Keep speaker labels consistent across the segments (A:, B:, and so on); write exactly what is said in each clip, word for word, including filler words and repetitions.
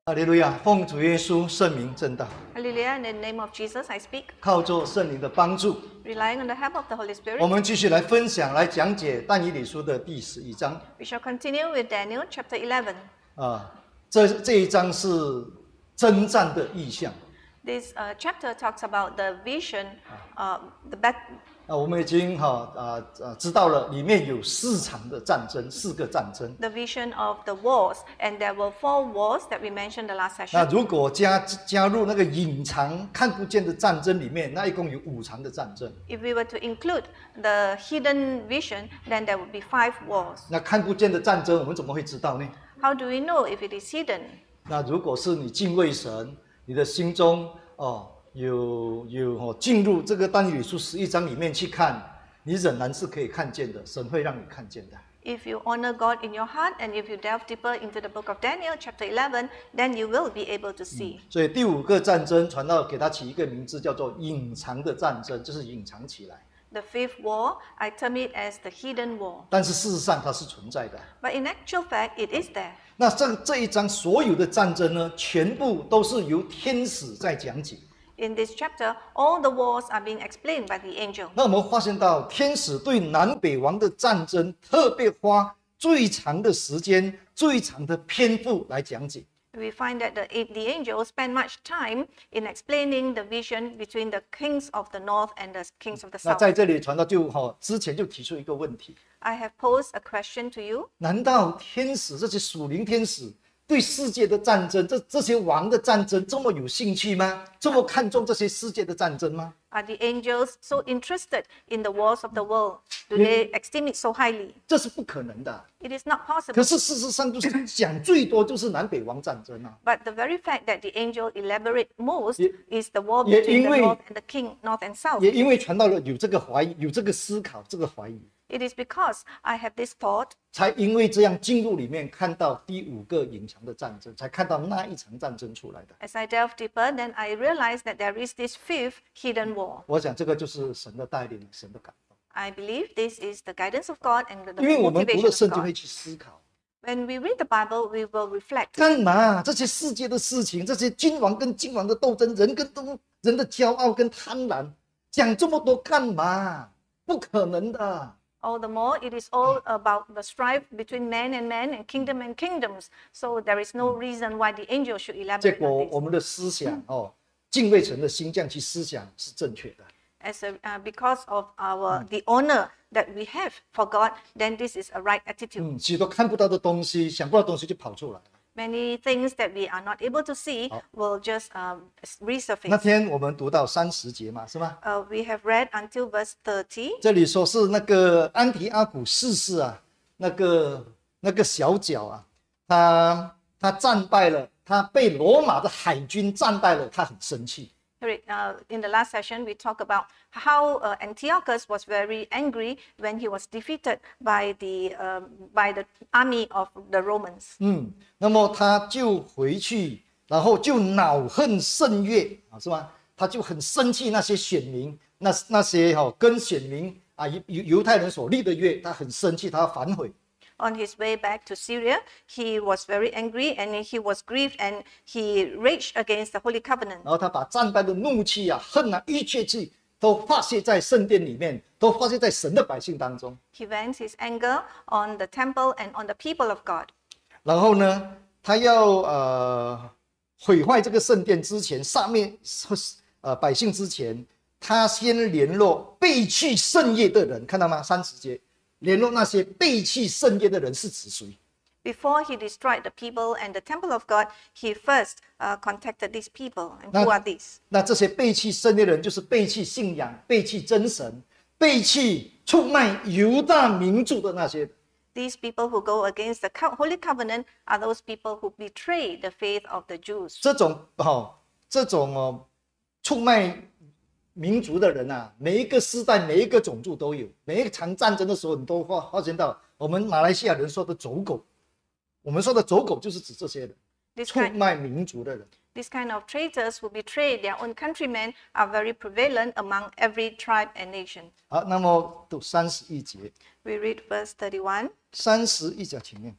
A: 哈利路亚！奉主耶稣圣名正道，
B: Hallelujah. In the name of Jesus, I speak,
A: 靠着圣灵的帮助，
B: relying on the help of the Holy
A: 我
B: Spirit.
A: 们继续来分享、来讲解但以理书的第十一章。
B: We shall continue with Daniel chapter eleven.
A: 啊，这这一章是征战的意象。
B: This uh, chapter talks about the vision, uh, the bat-
A: 啊，我们已经哈啊啊知道了，里面有四场的战争，四个战争。
B: the vision of the wars, and there were four wars that we mentioned the last
A: 那
B: session.
A: 如果加加入那个隐藏、看不见的战争里面，那一共有五场的战争。
B: If we were to include the hidden vision, then there would be five wars.
A: 那看不见的战争，我们怎么会知道呢？
B: How do we know if it is hidden?
A: 那如果是你敬畏神，你的心中哦有有哦进入这个但以理书十一章里面去看，你仍然是可以看见的，神会让你看见的。
B: If you honor God in your heart, and if you delve deeper into the book of Daniel, chapter eleven, then you will be able to see.
A: 所以第五个战争传道给它起一个名字，叫做隐藏的战争，就是隐藏起来。
B: The fifth war, I term it as the hidden war.
A: 但是事实上它是存在的。
B: But in actual fact, it is there.
A: 那这这一章所有的战争呢，全部都是由天使在讲解。
B: In this chapter, all the wars are being explained by the angel.
A: 那我们发现到，天使对南北王的战争特别花最长的时间、最长的篇幅来讲解。
B: We find that the, the angel spend much time in explaining the vision between the kings of the north and the kings of the
A: 那
B: south.
A: 在这里传道就哈、哦、之前就提出一个问题：
B: I have posed a question to you.
A: 难道天使这些属灵天使对世界的战争，这这些王的战争这么有兴趣吗？这么看重这些世界的战争吗？
B: Are the angels so interested in the wars of the world? Do they esteem it so highly?
A: 这是不可能的。
B: It is not
A: 可
B: possible.
A: 是事实上，就是讲最多就是南北王战争啊。
B: But the very fact that the angel elaborate most
A: Ye-
B: is the war
A: ye-
B: between the
A: 因为-
B: north and the king, north and south.
A: 也因为传道了有这个怀疑，有这个思考，这个怀疑，
B: It is because I have this thought,
A: 才因为这样进入里面看到第五个隐藏的战争，才看到那一场战争出来的。
B: as I delve deeper, then I realized that there is this fifth hidden war.
A: 我想这个就是神的带领，神的感动。
B: I believe this is the guidance of God and the
A: 因为我们读
B: motivation
A: 了
B: of
A: 圣经会
B: God.
A: 去思考，
B: When we read the Bible, we will reflect.
A: 干嘛这些世界的事情，这些君王跟君王的斗争，人跟动人的骄傲跟贪婪，讲这么多干嘛？不可能的。
B: All the more, it is all about the strife between man and man and kingdom and kingdoms. So there is no reason why the angel should
A: 结
B: elaborate
A: 果
B: on
A: 我
B: this.
A: 们的思想哦，敬畏神的心这样去思想是正确的。
B: As a, uh, because of our the honor that we have for God, then this is a right attitude.
A: 嗯，许多看不到的东西、想不到的东西就跑出来了。
B: Many things that we are not able to see will just um,
A: 那
B: resurface.
A: 天我们读到三十节嘛，是吗？
B: Uh, we have read until verse thirty.
A: 这里说是那个安提阿古四世啊，那个那个小角啊，他他战败了，他被罗马的海军战败了，他很生气。
B: Here, uh, in the last session, we talked about how uh, Antiochus was very angry when he was defeated by the um, by the army of the Romans.
A: 嗯，那么他就回去，然后就恼恨圣乐啊，是吗？他就很生气那些选民，那那些哈、哦、跟选民啊犹犹犹太人所立的约，他很生气，他反悔。
B: On his way back to Syria, he was very angry and he was grieved and he raged against the Holy Covenant.
A: 然后他把战败的怒气啊、恨啊、一切气都发泄在圣殿里面，都发泄在神的百姓当中。
B: He vents his anger on the temple and on the people of God.
A: 然后呢，他要呃毁坏这个圣殿之前，上面呃百姓之前，他先联络背弃圣业的人，看到吗？三十节，联络那些背弃圣业的人是指谁？
B: Before he destroyed the people and the temple of God, he first uh, contacted these people. And
A: Now-
B: who are these?
A: 那这些背弃圣业的人，就是背弃信仰、背弃真神、背弃出卖犹大民族的那些人。
B: These people who go against the co- Holy Covenant are those people who betray the faith of the Jews.
A: 这种哦，这种哦，出卖民族的人啊，每一个世代、每一个种族都有。每一场战争的时候，你都发发现到，我们马来西亚人说的走狗，我们说的走狗就是指这些人，
B: This
A: 出
B: kind,
A: 卖民族的人。
B: this kind of traitors who betray their own countrymen are very prevalent among every tribe and nation.
A: 好，那么读三十一节，
B: We read verse thirty-one.
A: 三十一节前面，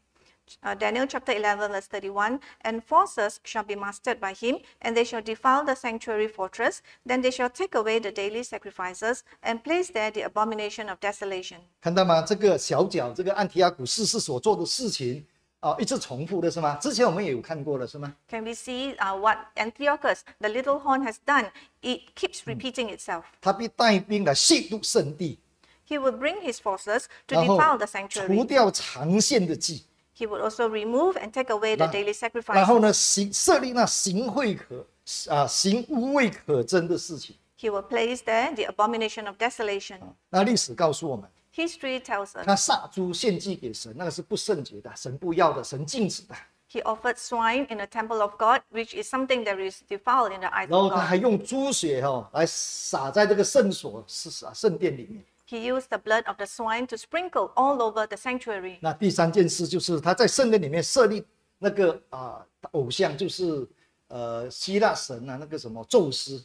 B: Uh, Daniel chapter eleven verse thirty-one, and forces shall be mastered by him, and they shall defile the sanctuary fortress. Then they shall take away the daily sacrifices and place there the abomination of desolation.
A: 看到吗？这个小角，这个安提阿古四世所做的事情啊、一直重复的是吗？之前我们也有看过了是吗？
B: Can we see uh, what Antiochus, the little horn, has done? It keeps repeating itself.
A: 他必带兵来亵渎圣地，
B: He will bring his forces to
A: 然后
B: defile the
A: 除
B: sanctuary.
A: 掉长线的祭，
B: He would also remove and take away the
A: 然
B: daily
A: 然后
B: sacrifices.
A: 呢，行设立那行贿可啊行污秽可憎的事情。
B: He will place there the abomination of desolation.
A: 那历史告诉我们，
B: History tells us
A: 他杀猪献祭给神，那个是不圣洁的，神不要的，神禁止的。
B: he offered swine in the temple of God, which is something that is defiled in the eyes
A: 然后
B: of
A: 他还
B: God.
A: 用猪血哦来洒在这个圣所是啊圣殿里面。
B: He used the blood of the swine to sprinkle all over the sanctuary.
A: 那第三件事就是他在圣殿里面设立那个啊、偶像，就是呃希腊神啊那个什么宙斯。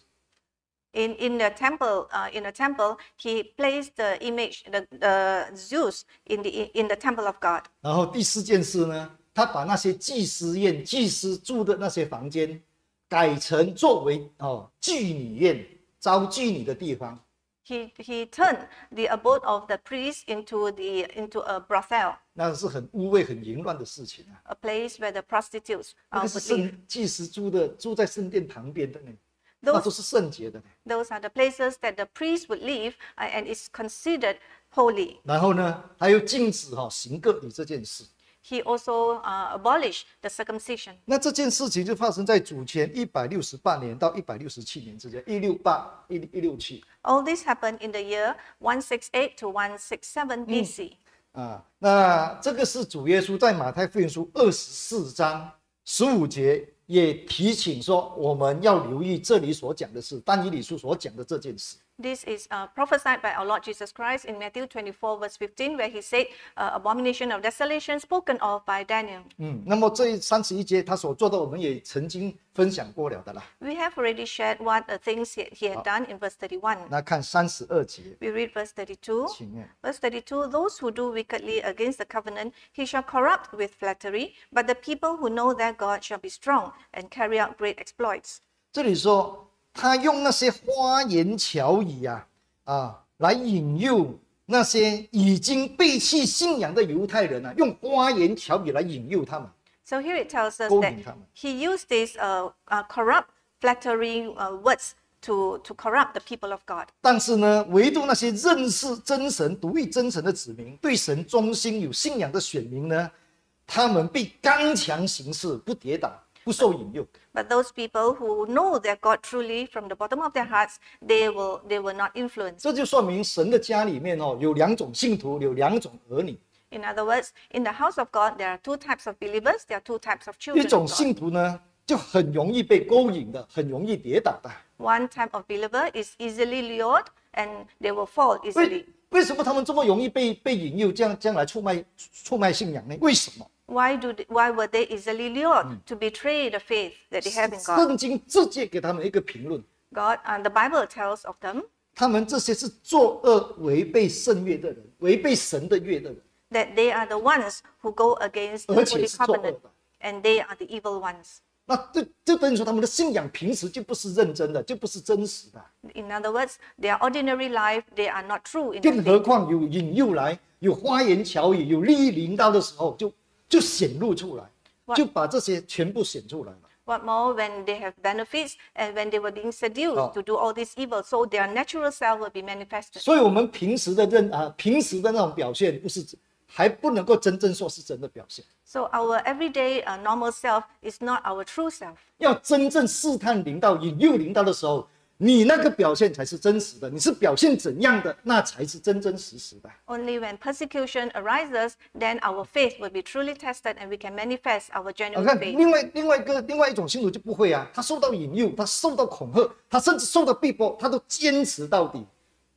B: In, in the temple, uh, in the temple, he placed the image, the, the Zeus, in the in the temple of God.
A: 然后第四件事呢，他把那些祭司院、祭司住的那些房间，改成作为哦妓女院、招妓女的地方。
B: He he turned the abode of the priest into the into a brothel,
A: 那是很污秽、很淫乱的事情啊。
B: a place where the prostitutes
A: 那
B: uh,
A: 个是
B: would live.
A: 圣祭司住的，住在圣殿旁边的呢，那
B: Those
A: 都是圣洁的呢。
B: those are the places that the priest would live, uh, and is considered holy.
A: 然后呢，他又禁止哈、哦、行割礼这件事。
B: He also uh, abolished the circumcision.
A: 那这件事情就发生在主前一百六十八年到一百六十七年之间，一六八一一六七
B: All this happened in the year one sixty-eight to one sixty-seven B C.
A: 啊。那这个是主耶稣在马太福音书二十四章十五节也提醒说，我们要留意这里所讲的是但以理书所讲的这件事。
B: This is uh, prophesied by our Lord Jesus Christ in Matthew twenty-four, verse fifteen, where he said, uh, abomination of desolation spoken of by Daniel.
A: 嗯，那么这三十一节他所做的，我们也曾经分享过了的啦。
B: We have already shared what the things he, he had done in verse thirty-one.
A: 那看三十二节，
B: We read verse thirty-two.
A: 请念。
B: Verse thirty-two, those who do wickedly against the covenant, he shall corrupt with flattery, but the people who know their God shall be strong and carry out great exploits.
A: 这里说他用那些花言巧语啊啊来引诱那些已经背弃信仰的犹太人啊，用花言巧语来引诱他们。
B: So here it tells us
A: 勾
B: that
A: 引他们。
B: he used these uh, uh, corrupt, flattering uh, words to, to corrupt the people of God.
A: 但是呢，唯独那些认识真神、独一真神的子民，对神忠心、有信仰的选民呢，他们必刚强行事，不跌倒，不受引诱。
B: But those people who know their God truly from the bottom of their hearts, they will they will not influence.
A: 这就说明神的家里面哦，有两种信徒，有两种儿女。
B: In other words, in the house of God, there are two types of believers, there are two types of
A: 一
B: children
A: 种
B: of God.
A: 信徒呢，就很容易被勾引的，很容易跌倒的。
B: One type of believer is easily lured and they will fall
A: 为
B: easily.
A: 为什么他们这么容易被被引诱，这样这样来出卖出卖信仰呢？为什么？
B: Why do they, why were they easily lured to betray the faith that they have in God?
A: 圣经直接给他们一个评论，
B: God and the Bible tells of them
A: 他们这些是作恶、违背圣约的人，违背神的约的人。
B: that they are the ones who go against the
A: 而且
B: Holy
A: 是作恶
B: Covenant,
A: 的。
B: and they are the evil ones.
A: 那这就等于说他们的信仰平时就不是认真的，就不是真实的。
B: In other words, their ordinary life, they are not true in their
A: 更何
B: faith.
A: 况有引诱来，有花言巧语，有利益临到的时候，就就显露出来，
B: What-
A: 就把这些全部显出来了。
B: What more when they have benefits and when they were being seduced
A: Oh.
B: to do all this evil, so their natural self will be manifested.
A: 所以，我们平时的认啊，平时的那种表现，不是还不能够真正说是真的表现。
B: So our everyday uh, normal self is not our true self.
A: 要真正试探临到、引诱临到的时候，你那个表现才是真实的。你是表现怎样的，那才是真真实实的。
B: Only when persecution arises, then our faith will be truly tested and we can manifest our
A: 我
B: genuine
A: 看
B: faith.
A: 另外另外一个另外一种信徒就不会啊，他受到引诱，他受到恐吓，他甚至受到逼迫，他都坚持到底，不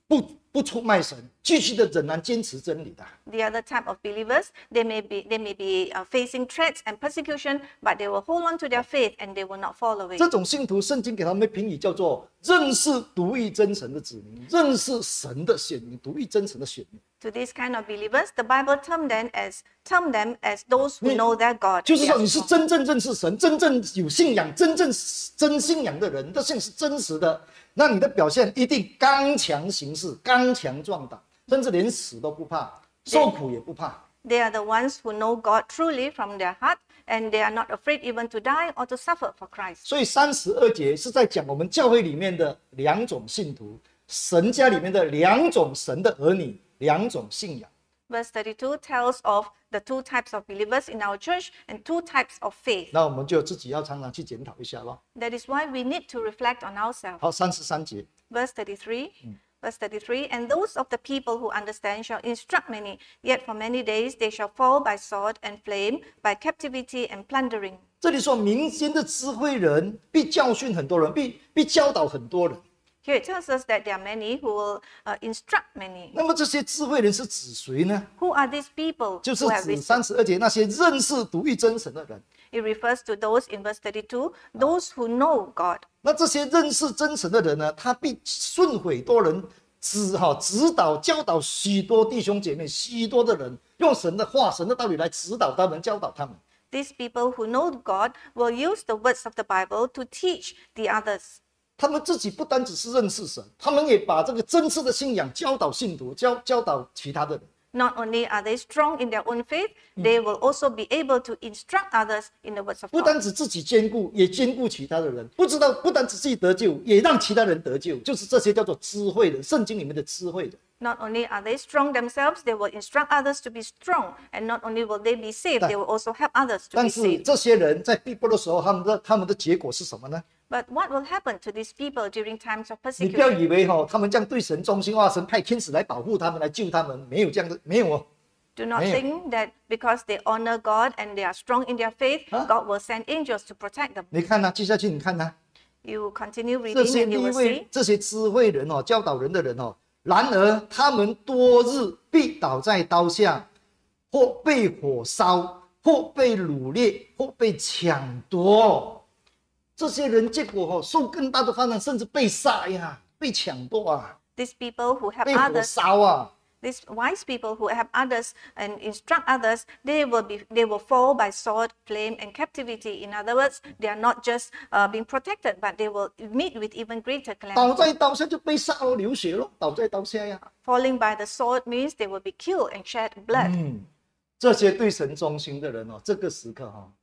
A: 不出卖神，继续的仍然坚持真理的。
B: The other type of believers, they may be they may be uh, facing threats and persecution, but they will hold on to their faith and they will not fall away.
A: 这种信徒，圣经给他们评语叫做认识独一真神的子民，认识神的选民，独一真神的选民。
B: To these kind of believers, the Bible termed them as termed them as those who know their God.
A: 就是
B: They
A: 说，
B: are
A: 你是
B: strong.
A: 真正认识神、真正有信仰、真正真信仰的人，这信是真实的，那你的表现一定刚强行事、刚强壮胆，甚至连死都不怕，受苦也不怕。
B: They are the ones who know God truly from their heart, and they are not afraid even to die or to suffer for Christ.
A: 所以三十二节是在讲我们教会里面的两种信徒，神家里面的两种神的儿女，两种信仰。
B: Verse thirty-two tells of the two types of believers in our church and two types of faith.
A: 那我们就自己要常常去检讨一下咯。
B: That is why we need to reflect on ourselves.
A: 好，三十三节，
B: Verse thirty-three. Verse thirty-three, and those of the people who understand shall instruct many, yet for many days they shall fall by sword and flame, by captivity and plundering.
A: 这里说民间的智慧人必教训很多人，必必教导很多人。
B: Here it tells us that there are many who will uh, instruct many.
A: 那么这些智慧人是指谁呢？
B: Who are these people
A: 就是
B: who have
A: 指
B: wisdom?
A: 三十二节那些认识独一真神的人。
B: It refers to those in verse thirty-two, those who know God.
A: 那这些认识真神的人呢，他必顺毁多人，指哈指导教导许多弟兄姐妹，许多的人用神的话、神的道理来指导他们、教导他们。
B: These people who know God will use the words of the Bible to teach the others.
A: 他们自己不单只是认识神，他们也把这个真实的信仰教导信徒，教教导其他的人。
B: Not only are they strong in their own faith, they will also be able to instruct others in the words of
A: 不单
B: God.
A: 只自己兼顾，也兼顾其他的人。不知道，不单只自己得救，也让其他人得救，就是这些叫做智慧人，圣经里面的智慧人。
B: Not only are they strong themselves, they will instruct others to be strong. And not only will they be saved, they will also help others to
A: 但
B: be
A: 是
B: saved.
A: 这些人在逼迫的时候，他们的他们的结果是什么呢？
B: But what will happen to these people during times of
A: 你不要
B: persecution?
A: 以为哈、哦，他们这样对神忠心哇，神派天使来保护他们，来救他们，没有这样的，没有哦。
B: Do not
A: Man.
B: think that because they honor God and they are strong in their faith,
A: Huh?
B: God will send angels to protect them.
A: 你看呐、接下去你看呐、
B: You continue
A: 这
B: reading
A: 些
B: and you
A: 地
B: will
A: 位
B: see.
A: 这些智慧人哦，教导人的人哦，然而他们多日必倒在刀下，或被火烧，或被掳掠，或被抢夺。这些人结果哦，受更大的患难，甚至被杀呀，被抢夺啊，
B: These people who have
A: 被火
B: others,
A: 烧啊。
B: these wise people who have others and instruct others, they will be they will fall by sword, flame, and captivity. In other words, they are not just uh, being protected, but they will meet with even greater
A: 倒
B: calamity.
A: 在刀下就被杀哦，流血咯，倒在刀下呀。
B: Falling by the sword means they will be killed and shed blood.
A: 嗯，这些对神忠心的人哦，这个时刻哈、哦，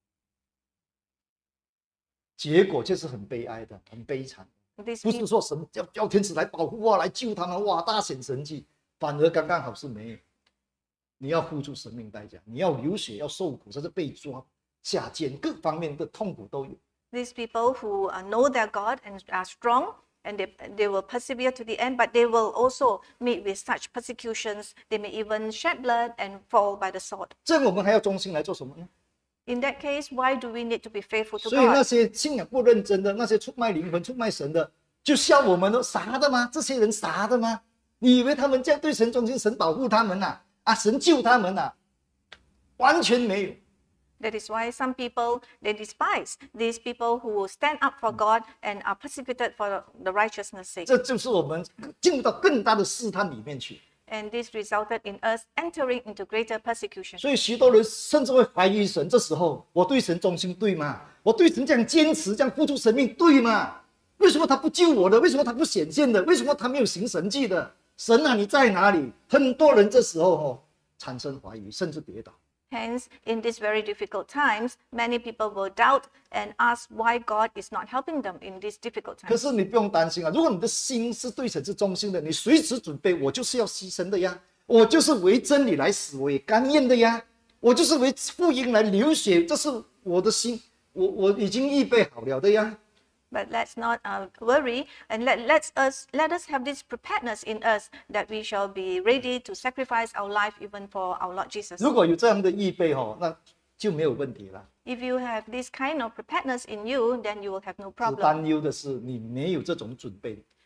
A: 结果就是很悲哀的，很悲惨。
B: These
A: 不
B: people
A: 是说神叫叫天使来保护啊，来救他们，哇，大显神迹，反而刚刚好是没有。你要付出生命代价，你要流血，要受苦，甚至被抓、下监，各方面的痛苦都有。
B: These people who uh, know their God and are strong, and they, they will persevere to the end, but they will also meet with such persecutions. They may even shed blood and fall by the sword.
A: 这样我们还要忠心来做什么呢？
B: In that case, why do we need to be faithful to
A: 所以那
B: God?
A: 些信仰不认真的，那些出卖灵魂、出卖神的，就笑我们了，傻的吗？这些人傻的吗？你以为他们这样对神忠心，神保护他们呐、啊？啊，神救他们呐、啊？完全没有。
B: That is why some people, they despise these people who stand up for God and are persecuted for the righteousness' sake.
A: 这就是我们进入到更大的试探里面去。
B: And this resulted in us entering into greater persecution.
A: 所以许多人甚至会怀疑神。这时候，我对神忠心对吗？我对神这样坚持、这样付出生命对吗？为什么他不救我的？为什么他不显现的？为什么他没有行神迹的？神啊，你在哪里？很多人这时候哦产生怀疑，甚至跌倒。
B: Hence, in these very difficult times, many people will doubt and ask why God is not helping them in these difficult
A: 可
B: times.
A: 是你不用担心啊，如果你的心是对神是忠心的，你随时准备，我就是要牺牲的呀，我就是为真理来死，我也甘愿的呀，我就是为福音来流血，这是我的心，我我已经预备好了的呀。
B: But let's not uh, worry, and let let's us let us have this preparedness in us that we shall be ready to sacrifice our life even for our Lord Jesus.
A: 如果有这样的预备哦，那就没有问题了。
B: If you have this kind of preparedness in you, then you will have no
A: 只
B: problem.
A: 担忧的是你没有这种准备。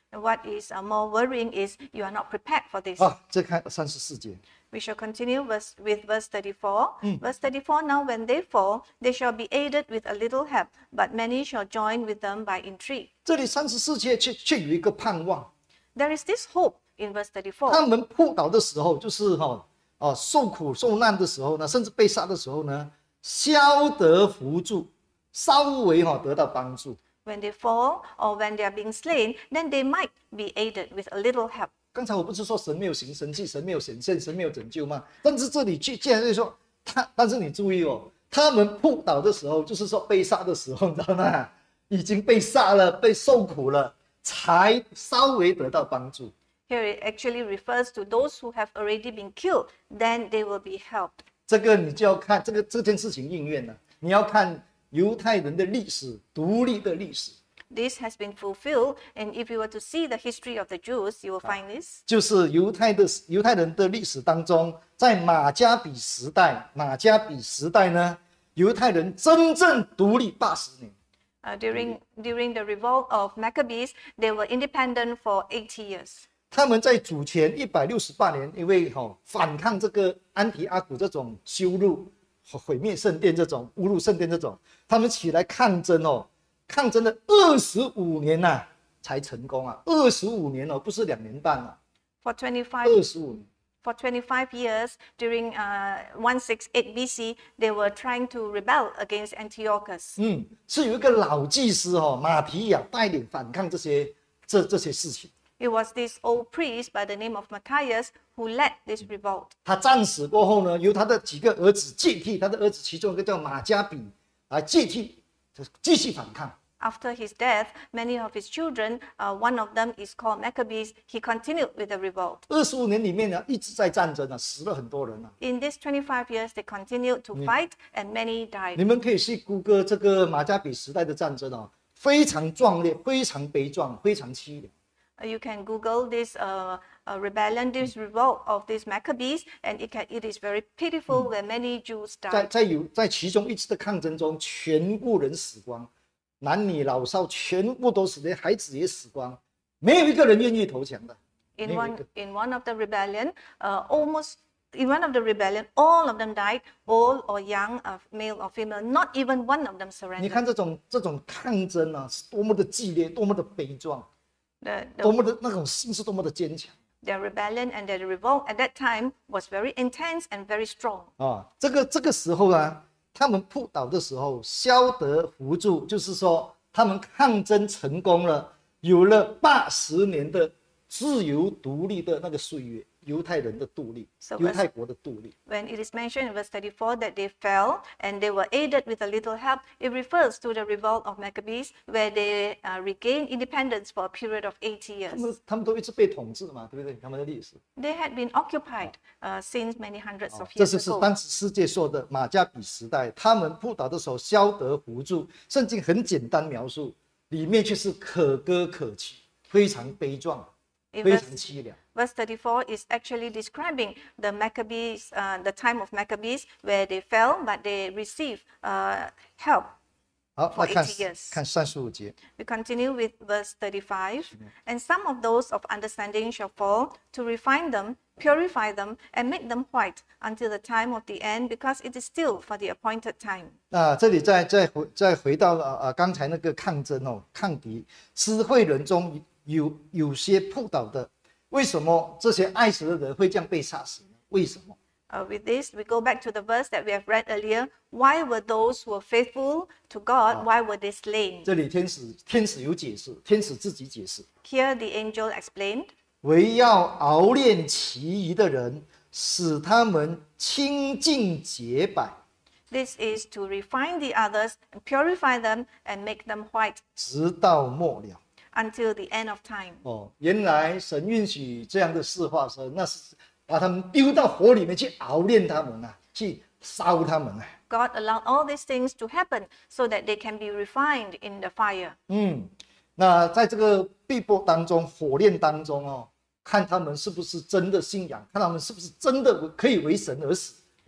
B: And what is uh, more worrying is you are not prepared for this.
A: 啊，再看三十四节。
B: We shall continue verse, with verse thirty-four. Verse thirty-four, now when they fall, they shall be aided with a little help, but many shall join with them by intrigue.
A: 这里三十四节却却有一个盼望，
B: There is this hope in verse
A: 他
B: thirty-four.
A: 们扑倒的时候，就是哈哦受苦受难的时候呢，甚至被杀的时候呢，消得扶助，稍微哈得到帮助。
B: When they fall or when they are being slain, then they might be aided with a little help.
A: 刚才我不是说神没有行神迹，神没有显现，神没有拯救吗？但是这里却竟然是说他，但是你注意哦，他们扑倒的时候，就是说被杀的时候，你知道吗？已经被杀了，被受苦了，才稍微得到帮助。
B: Here it actually refers to those who have already been killed, then they will be helped.
A: 这个你就要看这个这件事情应验了，你要看犹太人的历史，独立的历史。
B: This has been fulfilled, and if you were to see the history of the Jews, you will find this.
A: 就是犹太的犹太人的历史当中，在马加比时代，马加比时代呢，犹太人真正独立八十年。
B: Uh, during, during the revolt of Maccabees, they were independent for eighty years.
A: 他们在主前一百六十八年，因为哈、哦、反抗这个安提阿古这种羞辱、毁灭圣殿这种侮辱圣殿这种，他们起来抗争哦，抗争了二十五年呐、啊，才成功啊！二十五年哦，不是两年半啊，
B: For twenty-five,
A: 二十五年。
B: for twenty-five years, during uh, one sixty-eight B C, they were trying to rebel against Antiochus.
A: 嗯，是有一个老祭司哦，马提亚带领反抗这些这这些事情。
B: It was this old priest by the name of Matthias who led this revolt.
A: 他战死过后呢，由他的几个儿子接替，他的儿子其中一个叫马加比来接替，继续反抗。
B: After his death, many of his children, uh, one of them is called Maccabees, he continued with the revolt.
A: 二十五年里面呢，一直在战争啊，死了很多人啊。
B: In these twenty-five years, they continued to fight, and many
A: 你
B: died.
A: 们可以去谷歌这个马加比时代的战争哦，非常壮烈，非常悲壮，非常凄凉。
B: Uh, You can Google this uh, uh, rebellion, this revolt of these Maccabees, and it, can, it is very pitiful where many Jews
A: 在
B: died.
A: 在有在其中一次的抗争中，全部人死光，男女老少全部都死，连孩子也死光，没有一个人愿意投降的。
B: In
A: 没有一
B: one,
A: 个。
B: in one of the rebellion, uh, almost in one of the rebellion, all of them died, old or young, uh, male or female. Not even one of them
A: 你
B: surrendered.
A: 看这种这种抗争啊，是多么的激烈，多么的悲壮，
B: The,
A: 多
B: the,
A: 么的那种心是多么的坚强
B: their rebellion and their revolt at that time was very intense and very strong.
A: 啊！这个这个时候啊，他们扑倒的时候，消得扶助，就是说他们抗争成功了，有了八十年的自由独立的那个岁月，犹太人的独立，
B: So
A: 犹太国的独立。
B: When it is mentioned in verse thirty-four that they fell and they were aided with a little help, it refers to the revolt of Maccabees where they uh, regained independence for a period of eighty
A: 他
B: years.
A: 们他们都一直被统治嘛，对不对？他们的历史，
B: They had been occupied uh, since many hundreds of
A: 这
B: years
A: 就是
B: ago.
A: 当时世界说的马加比时代，他们扑倒的时候消得扶助。圣经很简单描述，里面却是可歌可泣，非常悲壮，
B: In
A: 非
B: verse,
A: 常凄凉。
B: verse thirty-four is actually describing the Maccabees, uh, the time of Maccabees where they fell, but they received uh, help.
A: 好，
B: For
A: 来看
B: eighty years.
A: 看三十五节。
B: We continue with verse thirty-five. And some of those of understanding shall fall to refine them, purify them, and make them white until the time of the end, because it is still for the appointed time.
A: 那这里再再回再回到呃呃刚才那个抗争哦，抗敌，智慧人中有有些扑倒的，为什么这些爱神的人会这样被杀死呢？为什么？
B: Uh, with this, we go back to the verse that we have read earlier. Why were those who were faithful to God, why were they slain?
A: 这里天使天使有解释，天使自己解释，
B: Here the angel explained,
A: 唯要熬炼其余的人，使他们清净洁白，
B: this is to refine the others and purify them and make them white
A: 直到末了。
B: until the end of time.
A: 哦，原来神允许这样的事发生，那是把他们丢到火里面去熬炼他们啊，去烧他们啊。
B: God allowed all these things to happen so that they can be refined in the fire.
A: 嗯，那在这个逼迫当中、火炼当中哦，看他们是不是真的信仰，看他们是不是真的可以为神而死、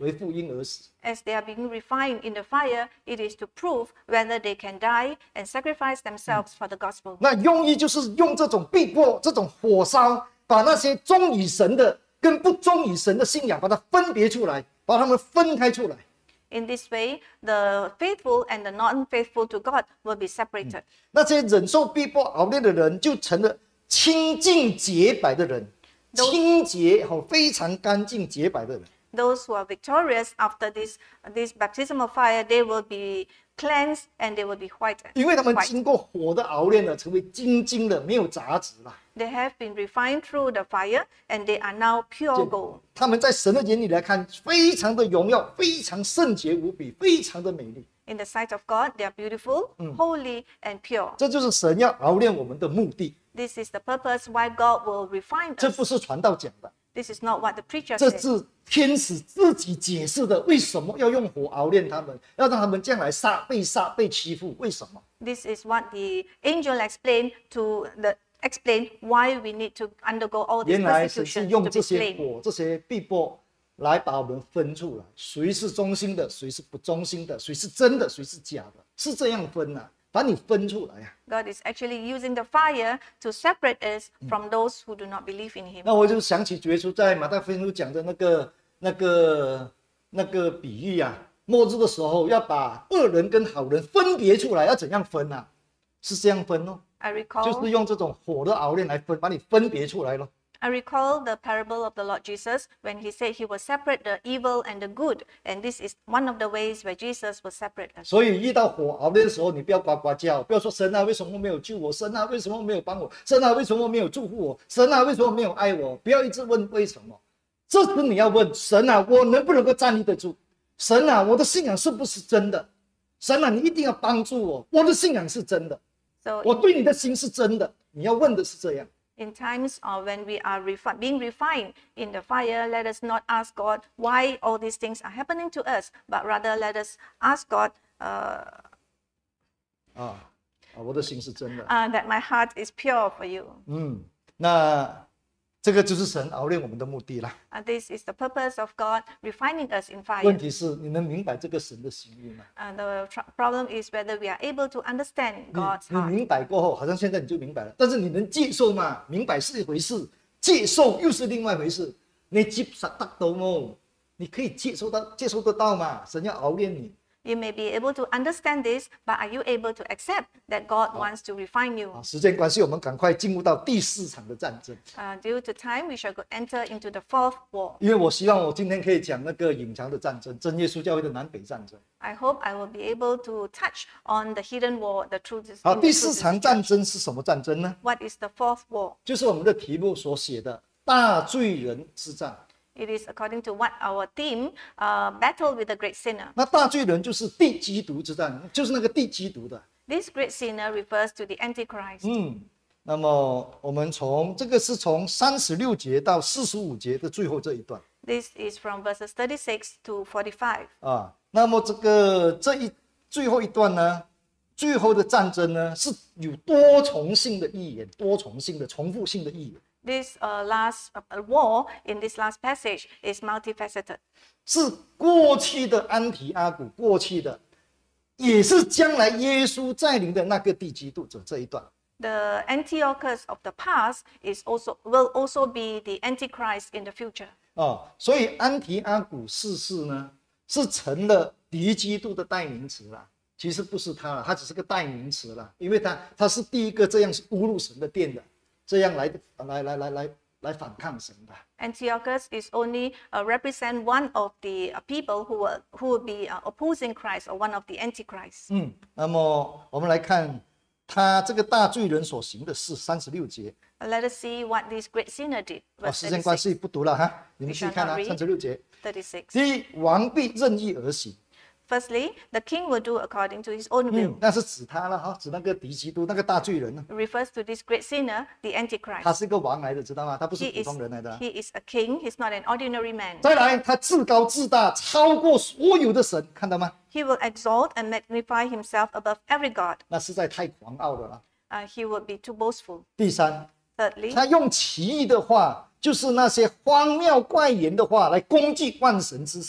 A: 为父婴而死。
B: As they are being refined in the fire, it is to prove whether they can die and sacrifice themselves for the gospel.
A: 那用意就是用这种逼迫、这种火烧，把那些忠于神的跟不忠于神的信仰，把它分别出来，把他们分开出来。
B: In this way, the faithful and the non-faithful to God will be separated.
A: 那些忍受逼迫熬炼的人，就成了清净洁白的人，清洁好，非常干净洁白的人。
B: Those who are victorious after this, this baptism of fire, they will be cleansed and they will be white.
A: 因为他们
B: white.
A: 经过火的熬炼了，成为精金的，没有杂质了。
B: They have been refined through the fire and they are now pure gold.
A: 他们在神的眼里来看，非常的荣耀，非常圣洁无比，非常的美丽。
B: In the sight of God, they are beautiful, holy, and pure.
A: 这就是神要熬炼我们的目的。
B: This is the purpose why God will refine
A: 这
B: us.
A: 不是传道讲的，
B: This is not what the preacher
A: 这
B: said.
A: 是天使自己解释的。为什么要用火熬炼他们？要让他们将来杀、被杀、被欺负？为什么？
B: This is what the angel explained to the explain why we need to undergo all these
A: 原来神是
B: persecutions
A: 用
B: to
A: 这
B: be
A: 些
B: slain.
A: 火、这些逼迫来把我们分出来，谁是忠心的，谁是不忠心的，谁是真的，谁是假的，是这样分啊，把你分出来啊。
B: God is actually using the fire to separate us from those who do not believe in Him.
A: 那我就想起耶稣在马太福音书讲的那个、那个、那个比喻啊，末日的时候要把恶人跟好人分别出来，要怎样分啊？是这样分哦，
B: I
A: 就是
B: recall,
A: 用这种火的熬炼来分，把你分别出来咯。
B: I recall the parable of the Lord Jesus when He said He will separate the evil and the good, and this is one of the ways where Jesus will separate us.
A: 所以遇到火熬炼的时候，你不要呱呱叫，不要说神啊，为什么没有救我？神啊，为什么没有帮我？神啊，为什么没有祝福我？神啊，为什么没有爱我？不要一直问为什么，这时你要问神啊，我能不能够站立得住？神啊，我的信仰是不是真的？神啊，你一定要帮助我，我的信仰是真的，
B: So
A: 我对你的心是真的。你要问的是这样。
B: in times uh, when we are refi- being refined in the fire, let us not ask God why all these things are happening to us, but rather let us ask God uh,
A: 啊啊，我的心是真的。
B: uh, that my heart is pure for you.
A: 嗯，那这个就是神熬炼我们的目的啦。
B: Uh, this is the purpose of God refining us in
A: 问
B: fire.
A: 题是你能明白这个神的心意吗？
B: Uh, the tr- problem is whether we are able to understand
A: 你
B: God's
A: 你
B: heart.
A: 明白过后，好像现在你就明白了，但是你能接受吗？明白是一回事，接受又是另外一回事。你接受得到吗？你可以接受到，接受得到吗？神要熬炼你
B: You may be able to understand this, but are you able to accept that God wants to refine you?
A: 啊！时间关系，我们赶快进入到第四场的战争，
B: Uh, due to time, we shall go enter into the fourth war.
A: 因为我希望我今天可以讲那个隐藏的战争，真耶稣教会的南北战争。
B: I hope I will be able to touch on the hidden war, the truth is
A: 好，
B: in the
A: 第
B: truth
A: 四
B: is
A: 场
B: the
A: 战
B: church.
A: 争是什么战争呢？
B: What is the fourth war?
A: 就是我们的题目所写的大罪人之战。
B: It is according to what our theme, uh, battle with the great sinner.
A: 那大罪人就是地基督之战，就是那个地基督的。
B: This great sinner refers to the Antichrist.
A: 嗯，那么我们从这个是从三十六节到四十五节的最后这一段
B: This is from verses thirty-six to forty-five.
A: 啊。那么这个这一最后一段呢，最后的战争呢是有多重性的预言，多重性的重复性的预言，
B: This uh, last uh, war in this last passage is multifaceted.
A: 是过去的安提阿古，过去的也是将来耶稣再临的那个地基督者这一段。
B: The Antiochus of the past is also will also be the Antichrist in the future.
A: 哦，所以安提阿古逝世呢，是成了敌基督的代名词啦。其实不是他了，他只是个代名词啦，因为他他是第一个这样侮辱神的殿的，这样来来来来来来反抗神的。
B: Antiochus is only uh, represent one of the uh, people who will who will be uh, opposing Christ or one of the Antichrists.
A: 嗯，那么我们来看他这个大罪人所行的事，三十六节。
B: Let us see what this great sinner did.
A: 啊，
B: Verse
A: 时间关
B: thirty-six.
A: 系不读了哈，你们
B: We
A: 去
B: shall
A: 看啊，
B: not read.
A: 三十六节。
B: thirty-six.
A: 第一，王必任意而行。
B: Firstly, the king will do according to his own will.
A: 嗯，那是指他了哈，指那个敌基督那个大罪人呢，
B: It refers to this great sinner, the
A: 他
B: Antichrist.
A: 是一个王来的，知道吗？他不是
B: He
A: 普
B: is,
A: 通人来的啊。
B: he is a king. He's not an ordinary man.
A: 再来，他自高自大，超过所有的神，看到吗？
B: He will exalt and magnify himself above every god.
A: 那实在太狂傲了啦。
B: Uh, he will be too boastful.
A: 第三，
B: Thirdly,
A: 他用奇异的话，就是那些荒谬怪言的话，来攻击万神之神。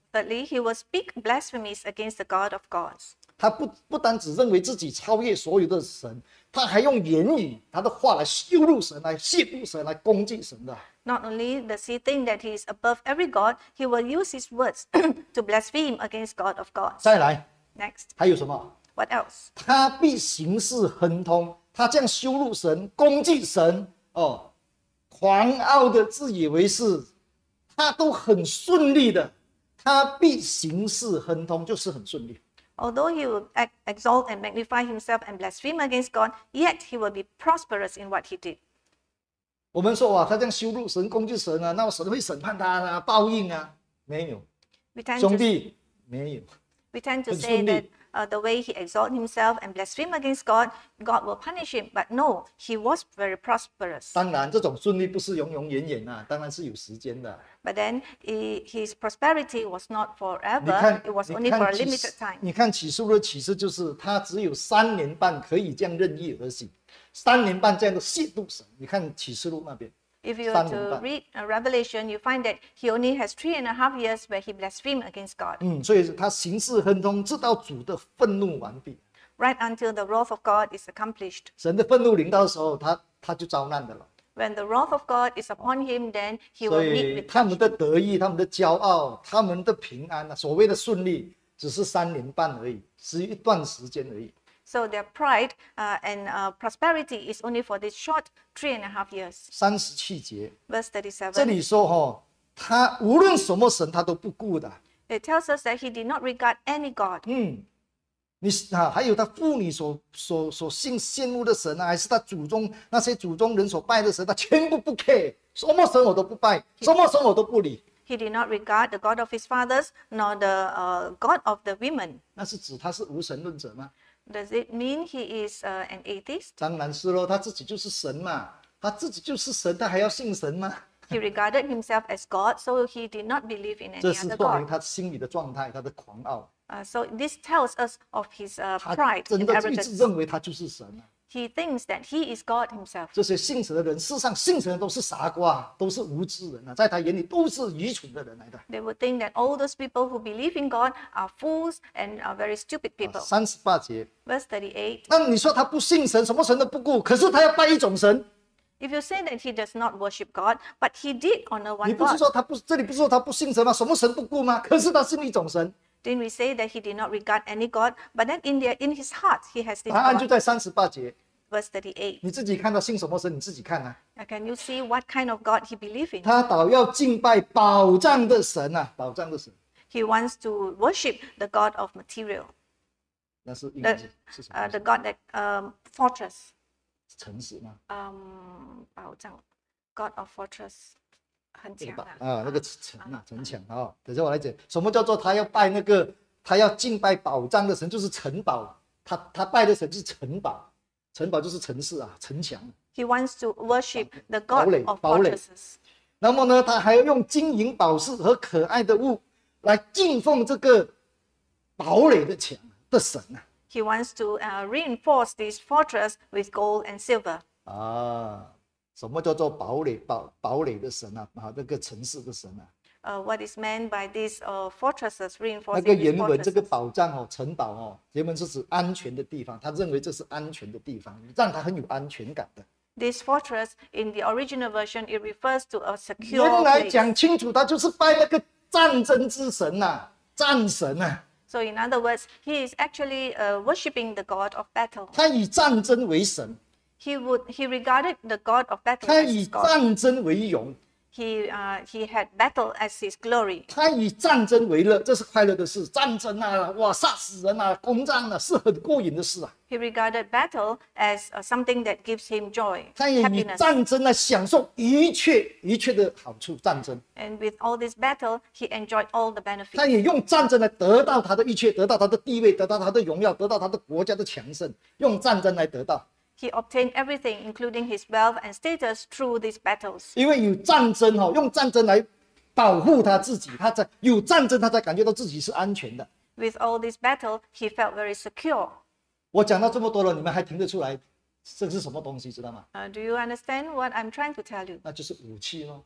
B: Thirdly, he will speak blasphemies against the God of gods.
A: 他不不单只认为自己超越所有的神，他还用言语他的话来羞辱神，来亵渎神，来攻击神的。
B: Not only does he think that he is above every god, he will use his words to blaspheme against God of gods.
A: 再来，
B: Next,
A: 还有什么？
B: what else?
A: 他必行事亨通，他这样羞辱神、攻击神，哦，狂傲的自以为是，他都很顺利的。他必行事亨通，就是很顺利。
B: Although he will act, exalt and magnify himself and blaspheme against God, yet he will be prosperous in what he did.
A: 我们说哇，他这样羞辱神、攻击神啊，那神会审判他啊，报应啊？没有，
B: We tend
A: 兄
B: to,
A: 弟，没有。
B: we tend to
A: 很
B: say
A: 顺利。
B: that uh, the way he exalts himself and blaspheme against God, God will punish him. But no, he was very prosperous.
A: 当然，这种顺利不是永永远远啊，当然是有时间的。
B: But then he, his prosperity was not
A: 你
B: forever,
A: 看，
B: it was
A: 你
B: only for
A: 看
B: a
A: 启
B: limited
A: 示
B: time.
A: 你看启示录的启示就是他只有三年半可以这样任意而行，三年半这样的亵渎神。你看启示录那边，
B: If you were
A: 三年
B: to
A: 半。
B: read uh, Revelation, you find that he only has three and a half years where he blasphemed against God.
A: 嗯，所以他行事亨通，直到主的愤怒完毕。
B: Right until the wrath of God is accomplished.
A: 神的愤怒临到的时候，他他就遭难的了。
B: When the wrath of God is upon him, then he
A: 所
B: will
A: 以
B: meet with
A: 他们
B: judgment.
A: 的得意、他们的骄傲、他们的平安啊，所谓的顺利，只是三年半而已，是一段时间而已。
B: So their pride uh, and uh, prosperity is only for this short three and a half years.
A: 三十七节，
B: Verse
A: 这
B: thirty-seven.
A: 里说哦，他无论什么神他都不顾的。
B: It tells us that he did not regard any god.
A: 嗯，你啊，还有他妇女所所所信羡慕的神啊，还是他祖宗那些祖宗人所拜的神，他全部不 care， 什么神我都不拜，什么神我都不理。
B: He did not regard the God of his fathers nor the uh, God of the women.
A: 那是指他是无神论者吗？
B: Does it mean he is uh, an atheist?
A: 当然是喽，他自己就是神嘛，他自己就是神，他还要信神吗？
B: He regarded himself as God, so he did not believe in
A: 这
B: any
A: 是
B: other
A: 说明
B: God.
A: 他心里的状态，他的狂傲，
B: Uh, so this tells us of his uh,
A: 他
B: pride
A: 真
B: and
A: 的一直
B: arrogance.
A: 认为他就是神啊。
B: He thinks that he is God himself.
A: 这些信神的人，事实上信神的都是傻瓜，都是无知人啊，在他眼里都是愚蠢的人来的。
B: They would think that all those people who believe in God are fools and are very stupid people.
A: 三十八节，
B: Verse thirty-eight.
A: 那你说他不信神，什么神都不顾，可是他要拜一种神，
B: If you say that he does not worship God, but he did honor
A: 你
B: one
A: 不是
B: God,
A: 说他不，这里不是说他不信神吗？什么神不顾吗？可是他信一种神，
B: then we say that he did not regard any God, but then in, the, in his heart he has this
A: 答案就
B: God.
A: 在三十八节。
B: Verse thirty-eight.
A: 你自己看到信什么神，你自己看啊。
B: Now, can you see what kind of God he believed in?
A: 他倒要敬拜宝藏的神啊，宝藏的神，
B: He wants to worship the God of material,
A: 那是英
B: the,
A: 文是什么
B: uh,？the God that um, fortress,
A: 城市吗？
B: um, 宝藏 God of fortress, 很
A: 这个吧
B: 强啊。
A: 啊，那个城啊，城墙啊。等下我来讲，什么叫做他要拜那个，他要敬拜宝藏的神，就是城堡。他他拜的神是城堡，城堡就是城市啊，城墙。
B: He wants to worship the
A: 堡
B: God
A: 垒，
B: of
A: 堡垒。
B: fortresses.
A: 那么呢，他还要用金银宝石和可爱的物来敬奉这个堡垒的墙的神啊。
B: He wants to uh, reinforce this fortress with gold and silver.
A: 啊，什么叫做堡垒堡堡垒的神啊？啊，那个城市的神啊。
B: Uh, what is meant by these uh, fortresses,
A: 那
B: reinforcing
A: 个
B: these
A: 原文这个
B: fortresses?
A: 宝藏哦，城堡哦，原文是指安全的地方，他认为这是安全的地方，让他很有安全感的。
B: This fortress, in the original version, it refers to a secure
A: 原来
B: place.
A: 讲清楚，他就是拜那个战争之神呐、啊，战神呐、啊，
B: So, in other words, he is actually uh, worshipping the God of battle.
A: 他以战争为神，
B: He would he regarded the God of battle
A: 他
B: as
A: 以
B: his God.
A: 战争为荣，
B: He uh, he had battle as his glory.
A: 他以战争为乐，这是快乐的事。战争啊，哇，杀死人啊，攻占啊，是很过瘾的事啊。
B: He regarded battle as uh, something that gives him joy,
A: 他也以
B: happiness.
A: 战争来享受一切一切的好处。战争，
B: And with all this battle, he enjoyed all the
A: 他
B: benefits.
A: 也用战争来得到他的一切，得到他的地位，得到他的荣耀，得到他的国家的强盛，用战争来得到。
B: He obtained everything, including his wealth and status, through these battles.
A: 因为有战争哦，用战争来保护他自己，他才有战争，他才感觉到自己是安全的。
B: With all this battle, he felt very secure.
A: 我讲到这么多了，你们还听得出来这是什么东西，知道吗？
B: Uh, do you understand what I'm trying to tell you?
A: 那就是武器咯。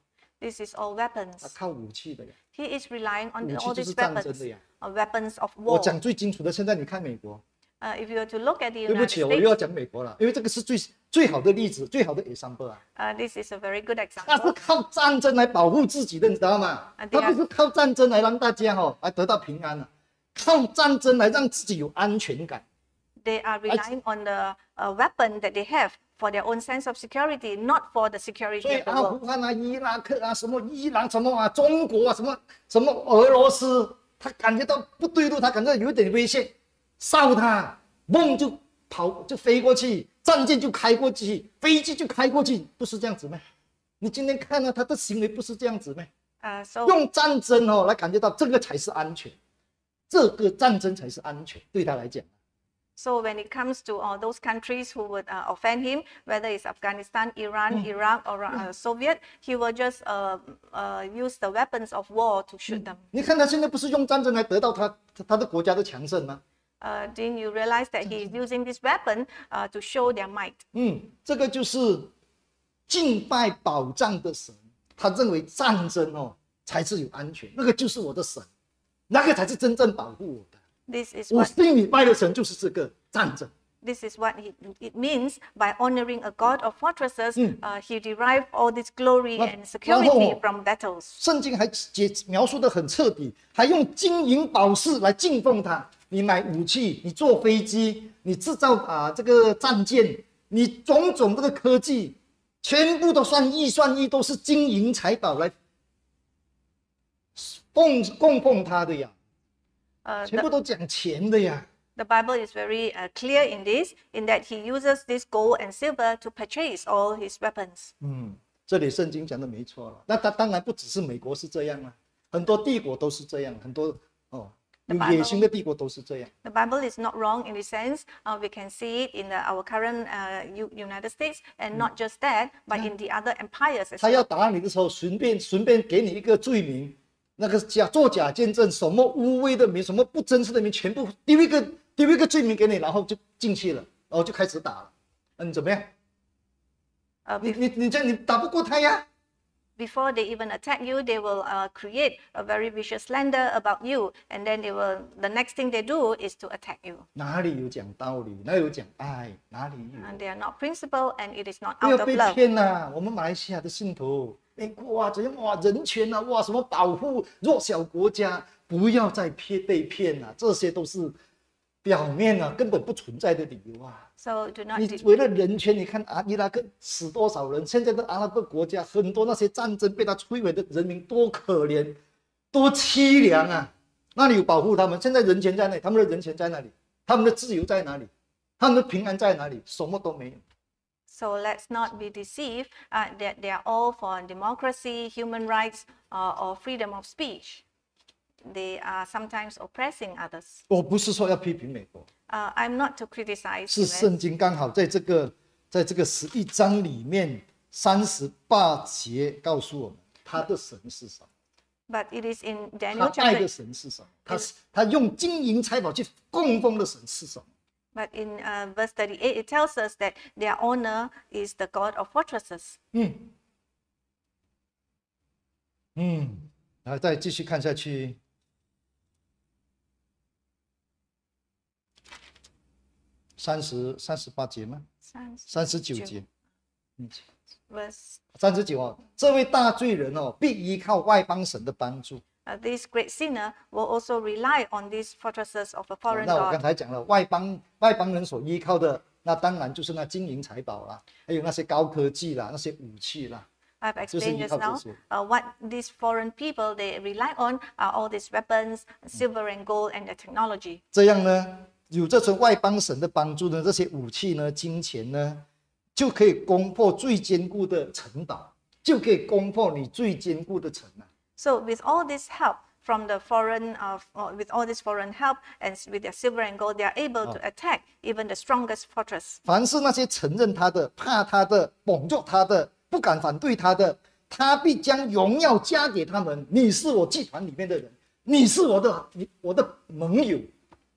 B: This is all
A: 他
B: weapons.
A: 靠武器的呀，
B: He is relying on
A: 武
B: the-
A: 器
B: all
A: 就是
B: these
A: 战争
B: weapons,
A: 的呀。
B: uh, weapons of
A: 我
B: war.
A: 讲最清楚的，现在你看美国，
B: Uh, if you were to look at the
A: 对不
B: United
A: 起，我又要
B: States,
A: 讲美国了，因为这个是最最好的例子，最好的 example 啊。
B: uh, this is a very good
A: 他是
B: example.
A: 靠战争来保护自己的，你知道吗？
B: 啊对啊
A: 他不是靠战争来让大家哦来得到平安啊，靠战争来让自己有安全感。
B: They are relying on the uh, weapon that they have for their own sense of security, not for the
A: 所
B: security
A: 以
B: of the
A: 阿
B: world.
A: 富汗啊、伊拉克啊、什么伊朗什么啊、中国啊、什么什么俄罗斯，他感觉到不对路，他感觉到有一点危险，烧他，梦就跑就飞过去，战舰就开过去，飞机就开过去，不是这样子吗？你今天看到他的行为不是这样子吗？
B: Uh, so
A: 用战争哦来感觉到这个才是安全，这个战争才是安全，对他来讲。
B: So when it comes to all those countries who would uh, offend him, whether it's Afghanistan, Iran, Iraq, or uh, Soviet, he will just uh, uh, use the weapons of war to shoot them.
A: 你看他现在不是用战争来得到他他的国家的强盛吗？
B: Uh, didn't you realize that he is using this weapon uh, to show their might?
A: 嗯，这个就是敬拜保障的神，他认为战争哦才是有安全，那个就是我的神，那个才是真正保护我的。
B: This is
A: 我
B: what
A: 心里拜的神就是这个战争。
B: this is what he, it means by honoring a God of fortresses.
A: Mm.
B: Uh, he derived all this glory
A: 那-
B: and security
A: 然后-
B: from battles.
A: 圣经还解描述的很彻底，还用金银宝饰来敬奉他。你买武器，你坐飞机，你制造啊这个战舰，你种种这个科技，全部都算一算一，都是金银财宝来供供奉他的呀，
B: Uh,
A: 全
B: the,
A: 部都讲钱的呀。
B: the Bible is very uh, clear in this, in that he uses this gold and silver to purchase all his weapons.
A: 嗯，这里圣经讲的没错了。那他当然不只是美国是这样啊，很多帝国都是这样，很多哦有
B: The Bible-
A: 野心的帝国都是这样。
B: The Bible is not wrong in this sense. Uh, we can see it in the, our current uh, U- United States, and not just that, but in the other empires as
A: 他要
B: well.
A: 打你的时候，顺便顺便给你一个罪名，那个假作假见证，什么污秽的名，什么不真实的名，全部丢一个丢一个罪名给你，然后就进去了，然后就开始打了。嗯，怎么样？
B: Uh,
A: 你
B: bef-
A: 你你这样你打不过他呀？
B: before they even attack you, they will uh, create a very vicious slander about you, and then they will. The next thing they do is to attack you.
A: 哪里有讲道理？哪有讲爱？哪里有？
B: And they are not principle, and it is not
A: 不
B: out
A: 要
B: of
A: 被
B: love.
A: 骗呐、我们马来西亚的信徒，哎，哇，怎样哇，人权啊，哇，什么保护弱小国家，不要再骗被骗了、这些都是表面啊，根本不存在的理由啊。
B: So do not.
A: 你
B: de-
A: 为了人权，你看啊，伊拉克死多少人？现在的阿拉伯国家很多那些战争被他摧毁的人民多可怜，多凄凉啊！那里有保护他们？现在人权在哪里？他们的人权在哪里？他们的自由在哪里？他们的平安在哪里？什么都没有。
B: So let's not be deceived uh, that they are all for democracy, human rights, uh, or freedom of speech. They are sometimes oppressing others.
A: 我不是说要批评美国，
B: Uh, I'm not to criticize
A: 是
B: U S.
A: 圣经刚好在这个在这个十一章里面三十八节告诉我们，他的神是什么？
B: But it is in
A: 他
B: Daniel
A: 爱的
B: chapter.
A: 神是什么？他是他用金银财宝去供奉的神是什么？
B: But in uh, verse thirty-eight, it tells us that their honor is the God of fortresses.
A: 嗯嗯，然后再继续看下去，三十三十八节吗？三十九节，嗯，
B: Verse
A: 三十九哦，这位大罪人哦，必依靠外邦神的帮助。
B: uh, this great sinner will also rely on these fortresses of a
A: 哦
B: foreign
A: 那我刚
B: god.
A: 才讲了，外邦外邦人所依靠的，那当然就是那金银财宝啦，还有那些高科技啦，那些武器啦。
B: I've explained just
A: 就是依靠这
B: now
A: 些。
B: uh, what these foreign people they rely on are all these weapons, silver and gold, and the technology.
A: 这样呢，有这种外邦神的帮助呢，这些武器呢、金钱呢，就可以攻破最坚固的城堡，就可以攻破你最坚固的城啊。
B: So with all this help from the foreign, uh, uh, with all this foreign help and with their silver and gold, they are able to attack even the strongest fortress.
A: 凡是那些承认他的、怕他的、捧着他的、不敢反对他的，他必将荣耀加给他们。你是我集团里面的人，你是我的你我的盟友。
B: All,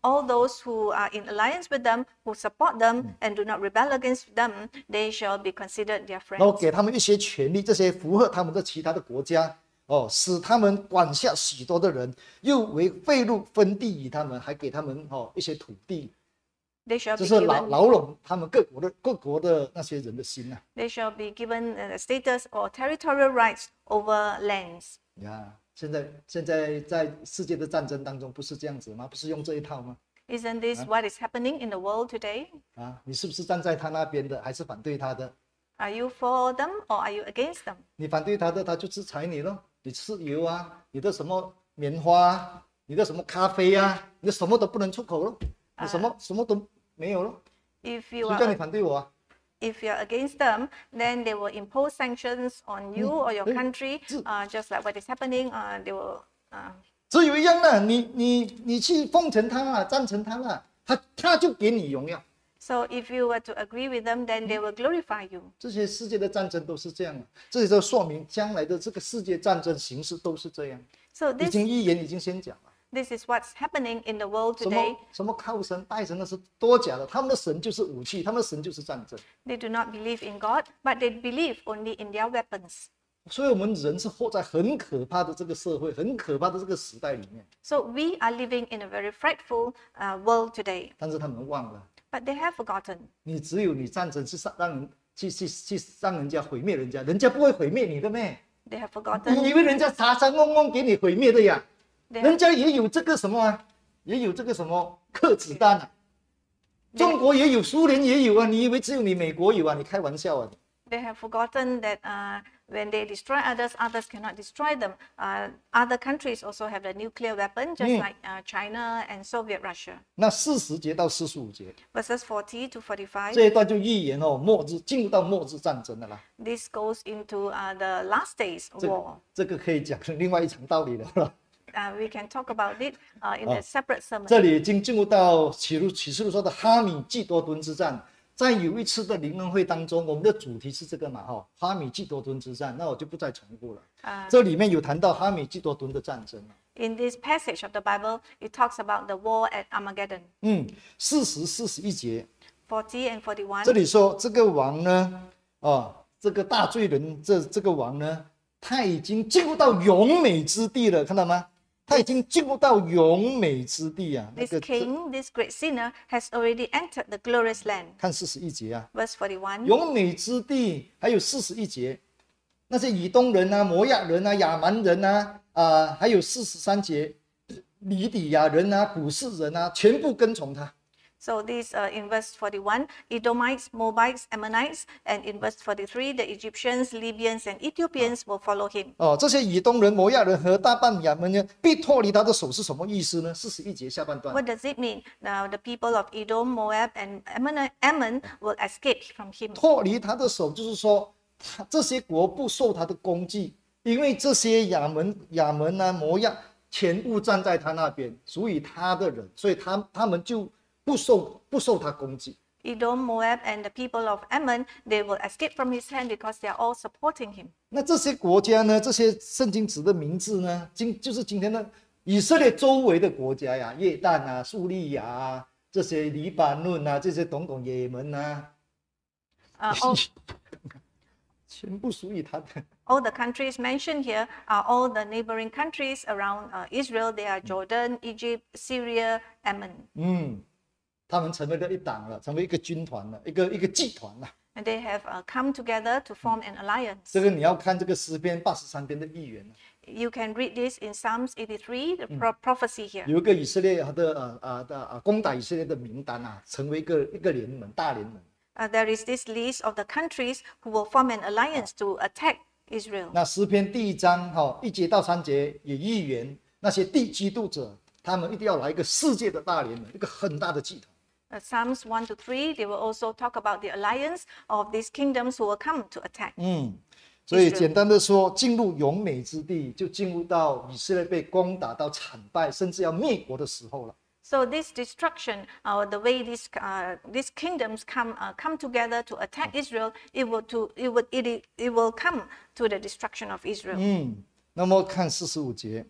B: all those who are in alliance with them, who support them and do not rebel against them, they shall be considered their
A: 然后
B: friends.
A: 给他们一些权利，这些符合他们的其他的国家哦，使他们管辖许多的人，又为贿赂分地与他们，还给他们哦一些土地，
B: They shall
A: 这
B: be
A: 是牢
B: given,
A: 牢笼他们各国的各国的那些人的心呐、
B: they shall be given uh, status or territorial rights over lands.
A: 呀，现在现在在世界的战争当中不是这样子吗？不是用这一套吗？
B: Isn't this what is happening in the world today?
A: 啊，你是不是站在他那边的，还是反对他的？
B: Are you for them or are you against them?
A: 你反对他的，他就制裁你咯。你吃油啊，你的什么棉花啊，你的什么咖啡啊，你的什么都不能出口咯，你什么、什么都没有咯，
B: If you
A: 谁叫你
B: are
A: 反对我啊？
B: if you are against them, then they will impose sanctions on you or your country, uh, just like what is happening. Uh, they will. Uh,
A: 只有一样的，你你你去奉承他啊，赞成他啊，他他就给你荣耀。
B: so if you were to agree with them, then they will glorify you.
A: 这些世界的战争都是这样的，这也就说明将来的这个世界战争形势都是这样。
B: So
A: 已
B: this
A: 经预言已经先讲了，
B: this is what's happening in the world
A: 什
B: today.
A: 么什么靠神拜神那是多假的，他们的神就是武器，他们的神就是战争。
B: They do not believe in God, but they believe only in their weapons.
A: 所以我们人是活在很可怕的这个社会，很可怕的这个时代里面，
B: So we are living in a very frightful uh, world today.
A: 但是他们忘了，
B: But they have forgotten.
A: 你只有你战争是让让人去去去让人家毁灭人家，人家不会毁灭你的咩？
B: They have
A: 你
B: forgotten.
A: 以为人家傻傻嗡嗡给你毁灭的呀？
B: They
A: 人
B: have,
A: 家也有这个什么啊，也有这个什么克子弹啊，中国也有，苏联也有啊，你以为只有你美国有啊？你开玩笑啊！
B: they have forgotten that uh, when they destroy others, others cannot destroy them. Uh, other countries also have the nuclear weapon, just
A: Mm.
B: like uh, China and Soviet Russia.
A: 那四十节到四十五节
B: Verses forty to forty-five.
A: 这一段就预言哦，末日进入到末日战争的啦。
B: This goes into uh, the last days
A: 这
B: war.
A: 这个可以讲另外一场道理了啦。
B: Uh, we can talk about it uh, in a separate sermon.
A: 这里已经进入到启示启示录说的哈米基多敦之战。在有一次的灵恩会当中，我们的主题是这个嘛，哈，哈米基多敦之战，那我就不再重复了。
B: Uh,
A: 这里面有谈到哈米基多敦的战争。
B: in this passage of the Bible, it talks about the war at Armageddon.
A: 嗯，四十、四十一节，
B: forty and forty-one.
A: 这里说这个王呢，哦，这个大罪人，这这个王呢，他已经进入到永美之地了，看到吗？他已经进入到永美之地啊。那
B: This
A: 个这
B: king, this great sinner, has already entered the glorious land.
A: 看四十一节啊，
B: Verse forty-one.
A: 永美之地还有四十一节，那些以东人啊、摩亚人啊、亚蛮人啊，啊、还有四十三节，米底亚人啊、古士人啊，全部跟从他。
B: So these uh, in verse forty-one, Edomites, Moabites, Ammonites, and in verse forty-three, the Egyptians, Libyans, and Ethiopians will follow him.
A: 哦，这些以东人、摩亚人和大半亚门人必脱离他的手是什么意思呢？四十一节下半段。
B: What does it mean? Now the people of Edom, Moab, and Ammon, Ammon will escape from him.
A: 脱离他的手，就是说，他这些国不受他的攻击，因为这些亚门、亚门啊、摩亚全部站在他那边，属于他的人，所以他他们就不受不受他攻击。
B: Edom, Moab, and the people of Ammon, they will escape from his hand because they are all supporting him.
A: 那这些国家呢？这些圣经指的名字呢？今就是今天的以色列周围的国家呀，约旦啊、叙利亚啊，这些黎巴嫩啊，这些等等也门啊，
B: Uh, all,
A: 全部属于他的。
B: all the countries mentioned here are all the neighboring countries around uh, Israel. They are Jordan, Egypt, Syria, Ammon.
A: 嗯，他们成为了一党了，成为一个军团了，一个一个集团了。
B: And they have uh, come together to form an alliance.
A: 这个你要看这个诗篇八十三篇的预言，
B: You can read this in Psalms eighty-three, the pro- prophecy here.
A: 有一个以色列的呃呃的呃攻打以色列的名单啊，成为一个一个联盟大联盟。
B: Uh, there is this list of the countries who will form an alliance to attack Israel.
A: 那诗篇第一章哈、哦、一节到三节也预言那些地基督者，他们一定要来一个世界的大联盟，一个很大的集团。
B: Uh, Psalms one to three, they will also talk about the alliance of these kingdoms who will come to attack.
A: 嗯，所以简单的说，进入永美之地，就进入到以色列被攻打到惨败，甚至要灭国的时候了。
B: So this destruction, uh, the way these uh, these kingdoms come uh, come together to attack Israel, it will to it will it, it will come to the destruction of Israel.
A: 嗯，那么看四十五节，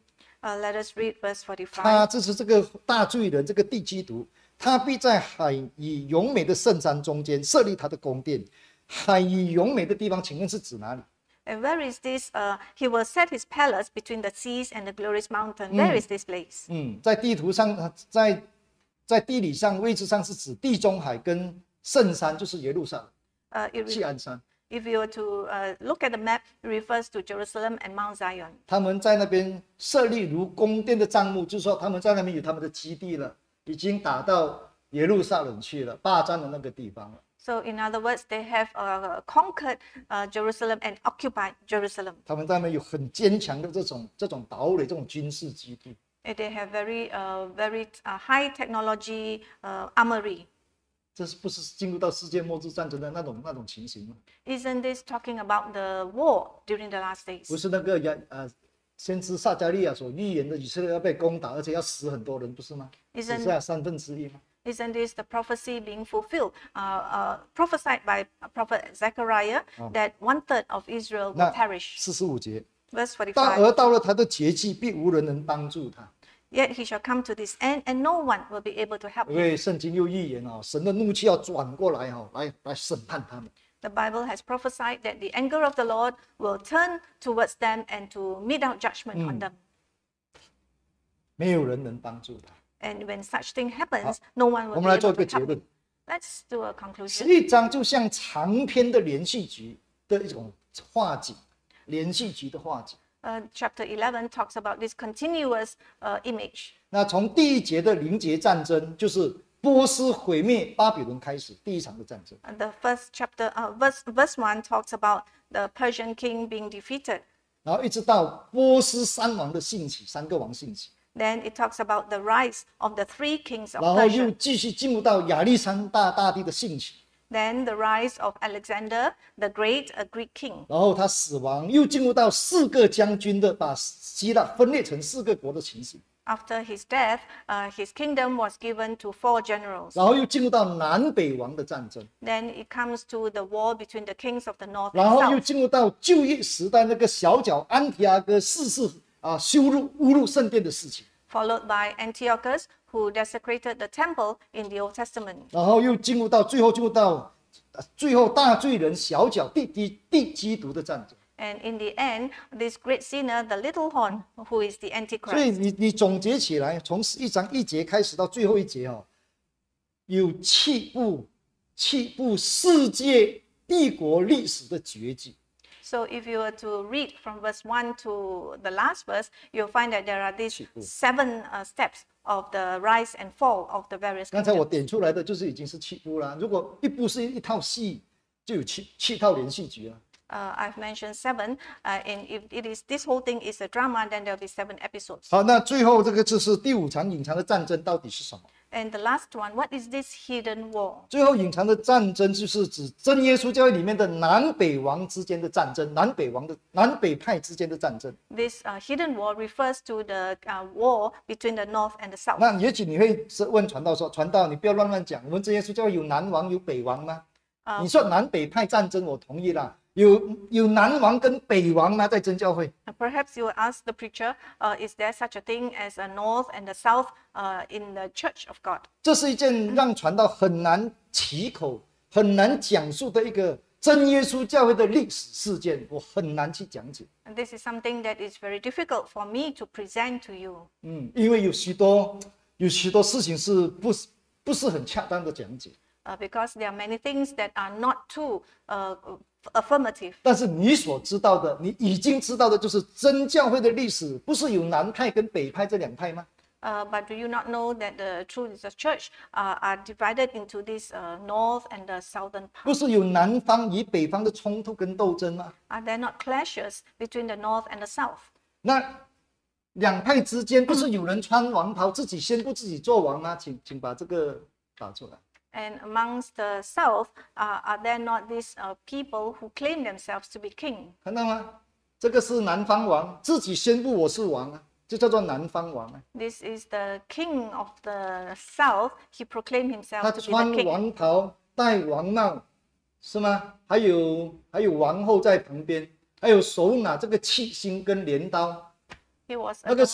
B: Uh, let us read verse
A: 他
B: forty-five.
A: 就是这个大罪人，这个地基督，他必在海与永美的圣山中间设立他的宫殿。海与永美的地方，请问是指哪里？
B: And where is this? Uh, he will set his palace between the seas and the glorious mountain. Where is this place?
A: 嗯，在地图上，在在地理上位置上是指地中海跟圣山，就是耶路撒冷、
B: Uh, it
A: 锡
B: re-
A: 安山。
B: if you were to uh, look at the map, it refers to Jerusalem and Mount Zion.
A: 他们在那边设立如宫殿的帐幕，就是说他们在那边有他们的基地了，已经打到耶路撒冷去了，霸占了那个地方了。
B: So, in other words, they have uh, conquered uh, Jerusalem and occupied Jerusalem.
A: 他们在那边有很坚强的这种这种堡垒、这种军事基地。
B: And they have very, uh, very uh, high technology uh, armory.
A: 这是不是进入到世界末日战争的那种那种情形吗？
B: Isn't this talking about the war during the last days?
A: 不是那个亚呃先知撒迦利亚所预言的以色列要被攻打，而且要死很多人，不是吗？只
B: Isn't
A: 剩下三分之一吗？
B: Isn't this the prophecy being fulfilled, uh, uh, prophesied by Prophet Zechariah, that one third of Israel will
A: 那
B: perish?
A: 四十五节，
B: Verse
A: 到
B: forty-five.
A: 而到了他的节期，必无人能帮助他。
B: Yet he shall come to this end, and no one will be able to help
A: 因
B: him.
A: 为圣经又预言啊，神的怒气要转过来哈、来来审判他们。
B: The Bible has prophesied that the anger of the Lord will turn towards them and to mete out judgment on them.
A: 没有人能帮助他。
B: And when such thing happens, no one
A: 我
B: will
A: 们
B: be
A: 来做
B: able
A: 一个
B: to
A: 结
B: help
A: 论
B: him.。Let's do a
A: 十
B: conclusion.
A: 一章就像长篇的连续剧的一种画景，连续剧的画景。
B: Uh, chapter eleven talks about this continuous uh, image.
A: 那从第一节的临节战争，就是波斯毁灭巴比伦开始，第一场的战争。
B: And the first chapter, uh, verse, verse one talks about the Persian king being defeated.
A: 然后一直到波斯三王的兴起，三个王兴起，
B: Then it talks about the rise of the three kings of
A: 然后又
B: Persia.
A: 继续进入到亚历山大大帝的兴起，
B: Then the rise of Alexander the Great, a Greek king.
A: 然后他死亡，又进入到四个将军的把希腊分裂成四个国的情形，
B: After his death, uh, his kingdom was given to four generals.
A: 然后又进入到南北王的战争，
B: Then it comes to the war between the kings of the north
A: 然
B: and
A: 后又
B: south.
A: 进入到旧约时代那个小角安提阿哥四世啊羞辱侮辱圣殿的事情，
B: Followed by Antiochus, who desecrated the temple in the Old Testament.
A: 然后又进入到最后进入到呃最后大罪人小角地地地基督的战争。
B: And in the end, this great sinner, the little horn, who is the
A: 所以
B: Antichrist.
A: 你你总结起来，从一章一节开始到最后一节哦，有七部七部世界帝国历史的绝技。
B: So if you were to read from verse one to the last verse, you'll find that there are these seven uh, steps of the rise and fall of the various
A: 刚才我
B: kingdoms.
A: 点出来的就是已经是七部啦。如果一部是一套戏，就有七七套连续剧了。
B: Uh, I've mentioned seven, uh, and if it is this whole thing is a drama, then there'll be seven episodes.
A: 好，那最后这个就是第五场隐藏的战争到底是什么？
B: And the last one, what is this hidden war?
A: 最后隐藏的战争就是指真耶稣教会里面的南北王之间的战争，南北王的南北派之间的战争。
B: This uh, hidden war refers to the uh, war between the north and the south.
A: 那也许你会是问传道说：“传道，你不要乱乱讲，我们真耶稣教会有南王有北王吗？”你说南北派战争，我同意啦。有有南王跟北王吗？在真教会？
B: Uh, Perhaps you will ask the preacher, uh, is there such a thing as a north and a south uh, in the church of God?
A: 这是一件让传道很难启口、很难讲述的一个真耶稣教会的历史事件，我很难去讲解。
B: And this is something that is very difficult for me to present to you.
A: 嗯，因为有许多有许多事情是不是不是很恰当的讲解。
B: Uh, because there are many things that are not too uh, affirmative.
A: 但是你所知道的，你已经知道的就是真教会的历史，不是有南派跟北派这两派吗？
B: Uh, but do you not know that the truth is the church uh, are divided into this uh, north and the southern
A: 不
B: part?
A: 是有南方与北方的冲突跟斗争吗？
B: Are there not clashes between the north and the south?
A: 那两派之间不是有人穿王袍自己宣布自己做王吗？请请把这个打出来。
B: And amongst the south, uh, are there not these uh, people who claim themselves to be king?
A: 看到吗？这个是南方王自己宣布我是王啊，就叫做南方王啊。
B: This is the king of the south. He proclaimed
A: 他
B: himself to be
A: 穿
B: the king.
A: 王袍，戴王帽，是吗？还有还有王后在旁边，还有手拿这个七星跟镰刀，
B: He was
A: 那个是
B: adorned.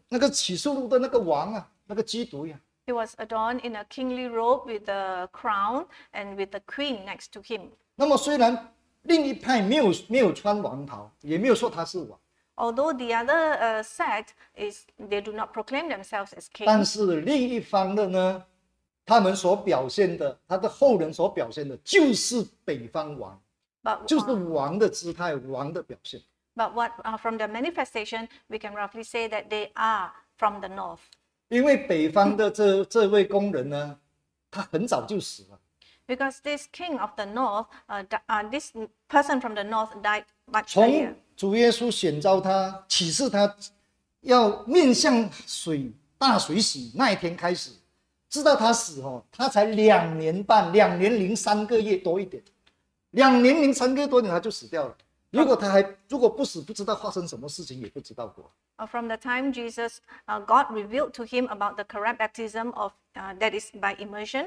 A: 那个启示录的那个王啊，那个基督呀。
B: He was adorned in a kingly robe with the crown and with the queen next to him.
A: 那么虽然另一派没有没有穿王袍，也没有说他是王，
B: Although the other uh, sect is they do not proclaim themselves as
A: 但
B: kings,
A: 是另一方的呢，他们所表现的，他的后人所表现的，就是北方王，
B: but
A: 就是
B: uh,
A: 王的姿态，王的表现。
B: but what uh, from the manifestation we can roughly say that they are from the north.
A: 因为北方的这这位工人呢，他很早就死了。
B: Because this king of the north, uh, di- uh, this person from the north died much
A: 从
B: earlier.
A: 主耶稣选召他、启示他要面向水大水洗那一天开始，知道他死哦，他才两年半，两年零三个月多一点，两年零三个月多一点他就死掉了。如果他还如果不死，不知道发生什么事情，也不知道过。
B: Uh, from the time Jesus, uh, God revealed to him about the correct baptism of uh, that is by immersion,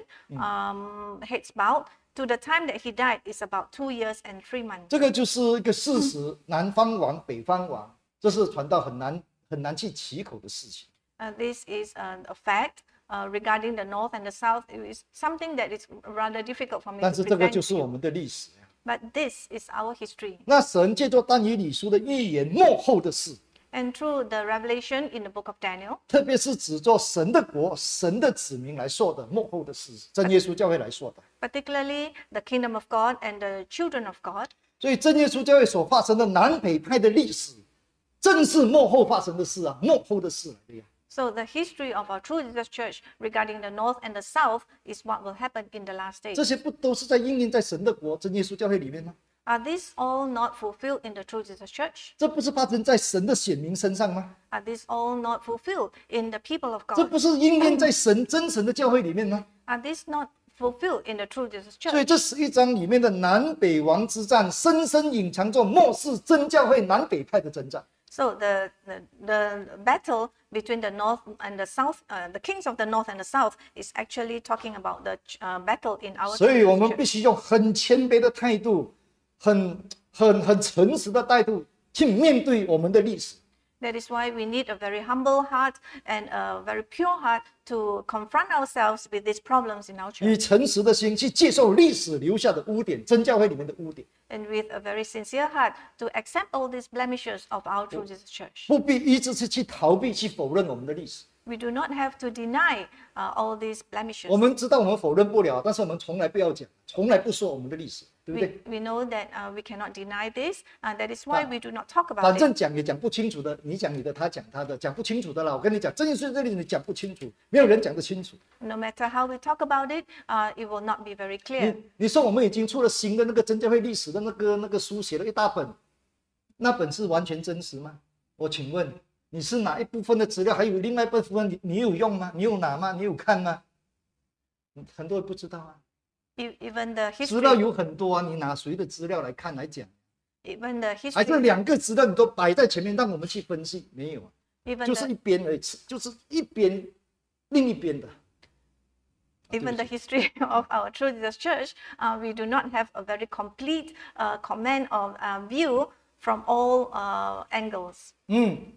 B: um, heads bowed, to the time that he died is about two years and three months.
A: 这个就是一个事实，南方王、北方王，这是传道很难很难去启口的事情。
B: Uh, this is uh, a fact uh, regarding the north and the south. It is something that is rather difficult for me
A: 但
B: to
A: 是这个
B: present
A: 就
B: to
A: 是我
B: you.
A: 们的历史。
B: But this is our history.
A: 那神借着但以理书的预言幕后的事，
B: And through the revelation in the book of Daniel,
A: 特别是指着神的国、神的子民来说的幕后的事，真耶稣教会来说的。
B: particularly the kingdom of God and the children of God.
A: 所以真耶稣教会所发生的南北派的历史，正是幕后发生的事啊，幕后的事来的呀。
B: So the history of our True Jesus Church regarding the north and the south is what will happen in the last days.
A: 这些不都是在应验在神的国、真耶稣教会里面吗？
B: Are these all not fulfilled in the True Jesus Church?
A: 这不是发生在神的显明身上吗？
B: Are these all not fulfilled in the people of
A: 这
B: God?
A: 不是应验在神真神的教会里面吗？
B: Are these not fulfilled in the True Jesus
A: 所以
B: Church?
A: 这十一章里面的南北王之战，深深隐藏着末世真教会南北派的征战。
B: So the, the, the battle between the north and the south, uh, the kings of the north and the south is actually talking about the uh, battle in our
A: 所以
B: True
A: 我
B: Jesus
A: 们
B: Church.
A: 必须用很谦卑的态度，很很很诚实的态度去面对我们的历史。
B: That is why we need a very humble heart and a very pure heart to confront ourselves with these problems in our
A: 以
B: church.
A: 诚实的心去接受历史留下的污点，真教会里面的污点，
B: And with a very sincere heart to accept all these blemishes of our True Jesus Church.
A: 不必一直是去逃避、去否认我们的历史。
B: We do not have to deny uh, all these blemishes.
A: 我们知道我们否认不了，但是我们从来不要讲，从来不说我们的历史，对不
B: We,
A: 对？
B: we know that uh, we cannot deny this, and that is why we do not talk
A: 反
B: about
A: 正
B: it.
A: 讲也讲不清楚的，你讲你的，他讲他的，讲不清楚的啦。我跟你讲，这件事这里你讲不清楚，没有人讲得清楚。
B: No matter how we talk about it, uh, it will not be very clear.
A: 你你说我们已经出了新的那个真教会历史的那个那个书，写了一大本，那本是完全真实吗？我请问你是哪一部分的资料，还有另外一部分你你有用吗？你有拿吗？你有看吗？很多人不知道啊，
B: E- Even the
A: 资料
B: history,
A: 有很多啊，你拿谁的资料来看来讲？
B: even the
A: 还是
B: history,
A: 两个资料你都摆在前面，让我们去分析？没有啊，
B: even
A: 就是
B: the
A: 一边而已，就是一边另一边的。
B: Even the history of our True Jesus Church, uh, we do not have a very complete uh, comment or uh, view from all uh, angles.
A: 嗯，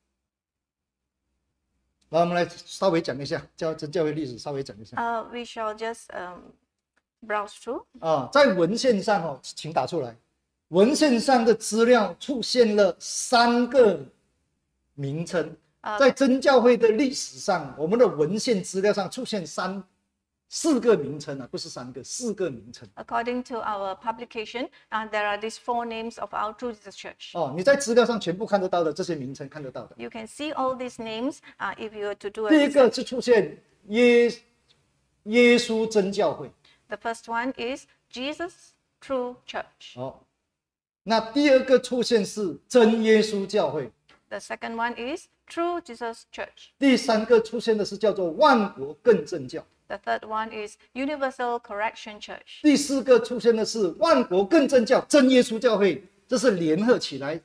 A: 那我们来稍微讲一下教真教会历史，稍微讲一下
B: Uh, we shall just um, browse through.
A: 啊，在文献上哦，请打出来。文献上的资料出现了三个名称，
B: 呃
A: 在真教会的历史上，我们的文献资料上出现三四个名称啊，不是三个，四个名称
B: According to our publication, uh, there are these four names of our True Jesus Church.
A: 哦。你在资料上全部看得到的这些名称看得到的。
B: You can see all these names uh, if you were to do a
A: 第一个
B: research.
A: 是出现耶耶稣真教会
B: The first one is Jesus True Church.
A: 哦，那第二个出现是真耶稣教会。
B: The second one is True Jesus Church.
A: 第三个出现的是叫做万国更正教，
B: The third one is Universal Correction Church.
A: 第四个出现的是万国更正教真耶稣教会，这是联合起来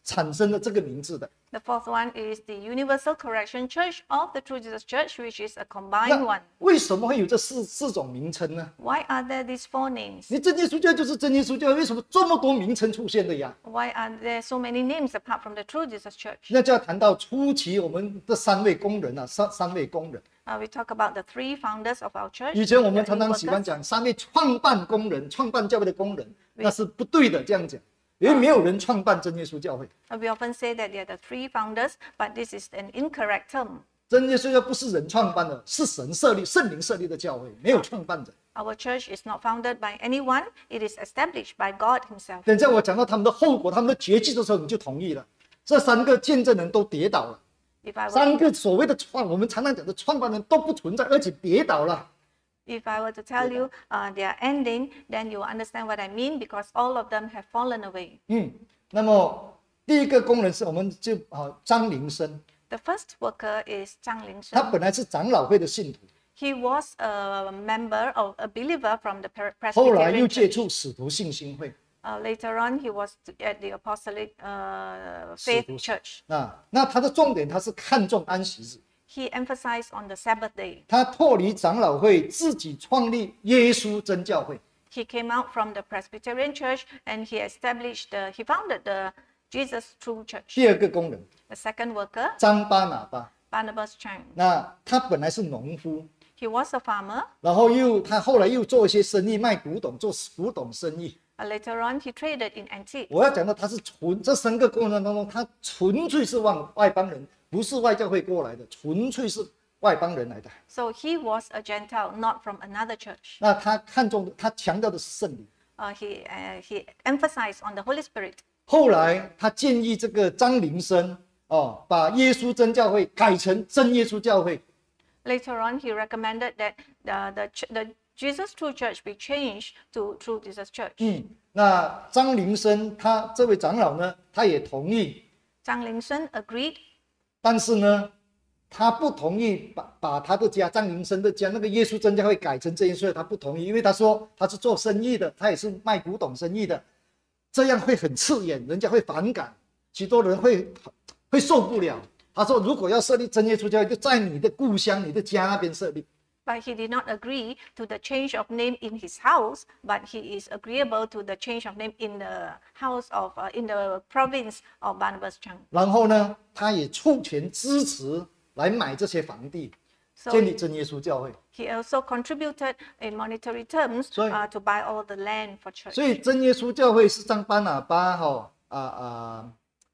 A: 产生了这个名字的。
B: The fourth one is the Universal Correction Church of the True Jesus Church, which is a combined
A: 那
B: one.
A: 为什么会有这四四种名称呢？
B: Why are there these four names?
A: 你真耶稣教就是真耶稣教，为什么这么多名称出现的呀？
B: Why are there so many names apart from the True Jesus Church?
A: 那就要谈到初期我们的三位工人啊，三三位工人。
B: Uh, we talk about the three founders of our church.
A: 以前我们
B: the
A: 常
B: early
A: 常喜欢
B: workers.
A: 讲三位创办工人、创办教会的工人，那是不对的。这样讲，因为没有人创办真耶稣教会。
B: Uh, We often say that they are the three founders, but this is an incorrect term.
A: 真耶稣教不是人创办的，是神设立、圣灵设立的教会，没有创办者。
B: Our church is not founded by anyone, it is established by God Himself.
A: 等一下我讲到他们的后果、他们的结局的时候，你就同意了。这三个见证人都跌倒了，
B: If I
A: 三
B: were,
A: 个所谓的创，我们常常讲的创办人都不存在，而且跌倒了。
B: if I were to tell you uh, their ending, then you will understand what I mean because all of them have fallen away.
A: 嗯，那么第一个工人是我们就啊张灵生，
B: The first worker is Zhang
A: 他
B: Lingshen.
A: 本来是长老会的信徒，
B: He was a member of a believer from the Per-
A: 后来又
B: Presbyterian
A: 接
B: Church.
A: 触使徒信心会。
B: Uh, later on, he was at the Apostolic uh,
A: 使
B: Faith
A: 徒
B: Church.
A: 啊，那他的重点他是看重安息日，
B: He emphasized on the Sabbath day.
A: 他脱离长老会，自己创立耶稣真教会。
B: He came out from the Presbyterian Church and he established, the, he founded the Jesus True Church.
A: 第二个工人
B: The second worker,
A: 张巴拿巴，
B: Barnabas Chang.
A: 那他本来是农夫，
B: He was a farmer.
A: 然后又他后来又做一些生意，卖古董，做古董生意。
B: Uh, later on, he traded in antiques.
A: 我要讲到他是纯这三个工人当中，他纯粹是外外邦人，不是外教会过来的，纯粹是外邦人来的。
B: So he was a Gentile, not from another church.
A: 那他看重的，他强调的是圣灵。
B: Uh, he, uh, he emphasized on the Holy Spirit.
A: 后来他建议这个张灵生哦，把耶稣真教会改成真耶稣教会。
B: Later on, he recommended that the, the, ch- the Jesus True Church be changed to True Jesus Church.
A: 嗯，那张灵生他这位长老呢，他也同意，
B: Zhang Lingshen agreed,
A: 但是呢，他不同意把把他的家张灵生的家那个耶稣真教会改成这样，所以他不同意，因为他说他是做生意的，他也是卖古董生意的，这样会很刺眼，人家会反感，许多人会会受不了。他说，如果要设立真耶稣教会，就在你的故乡、你的家那边设立。
B: but he did not agree to the change of name in his house, but he is agreeable to the change of name in the house of, uh, in the province of Barnabas Chang.
A: 然后呢，他也出钱支持来买这些房地，
B: So
A: 建立真耶稣教会。
B: he also contributed in monetary terms
A: 所以-
B: uh, to buy all the land for church.
A: 所以真耶稣教会是张巴拿巴哈啊啊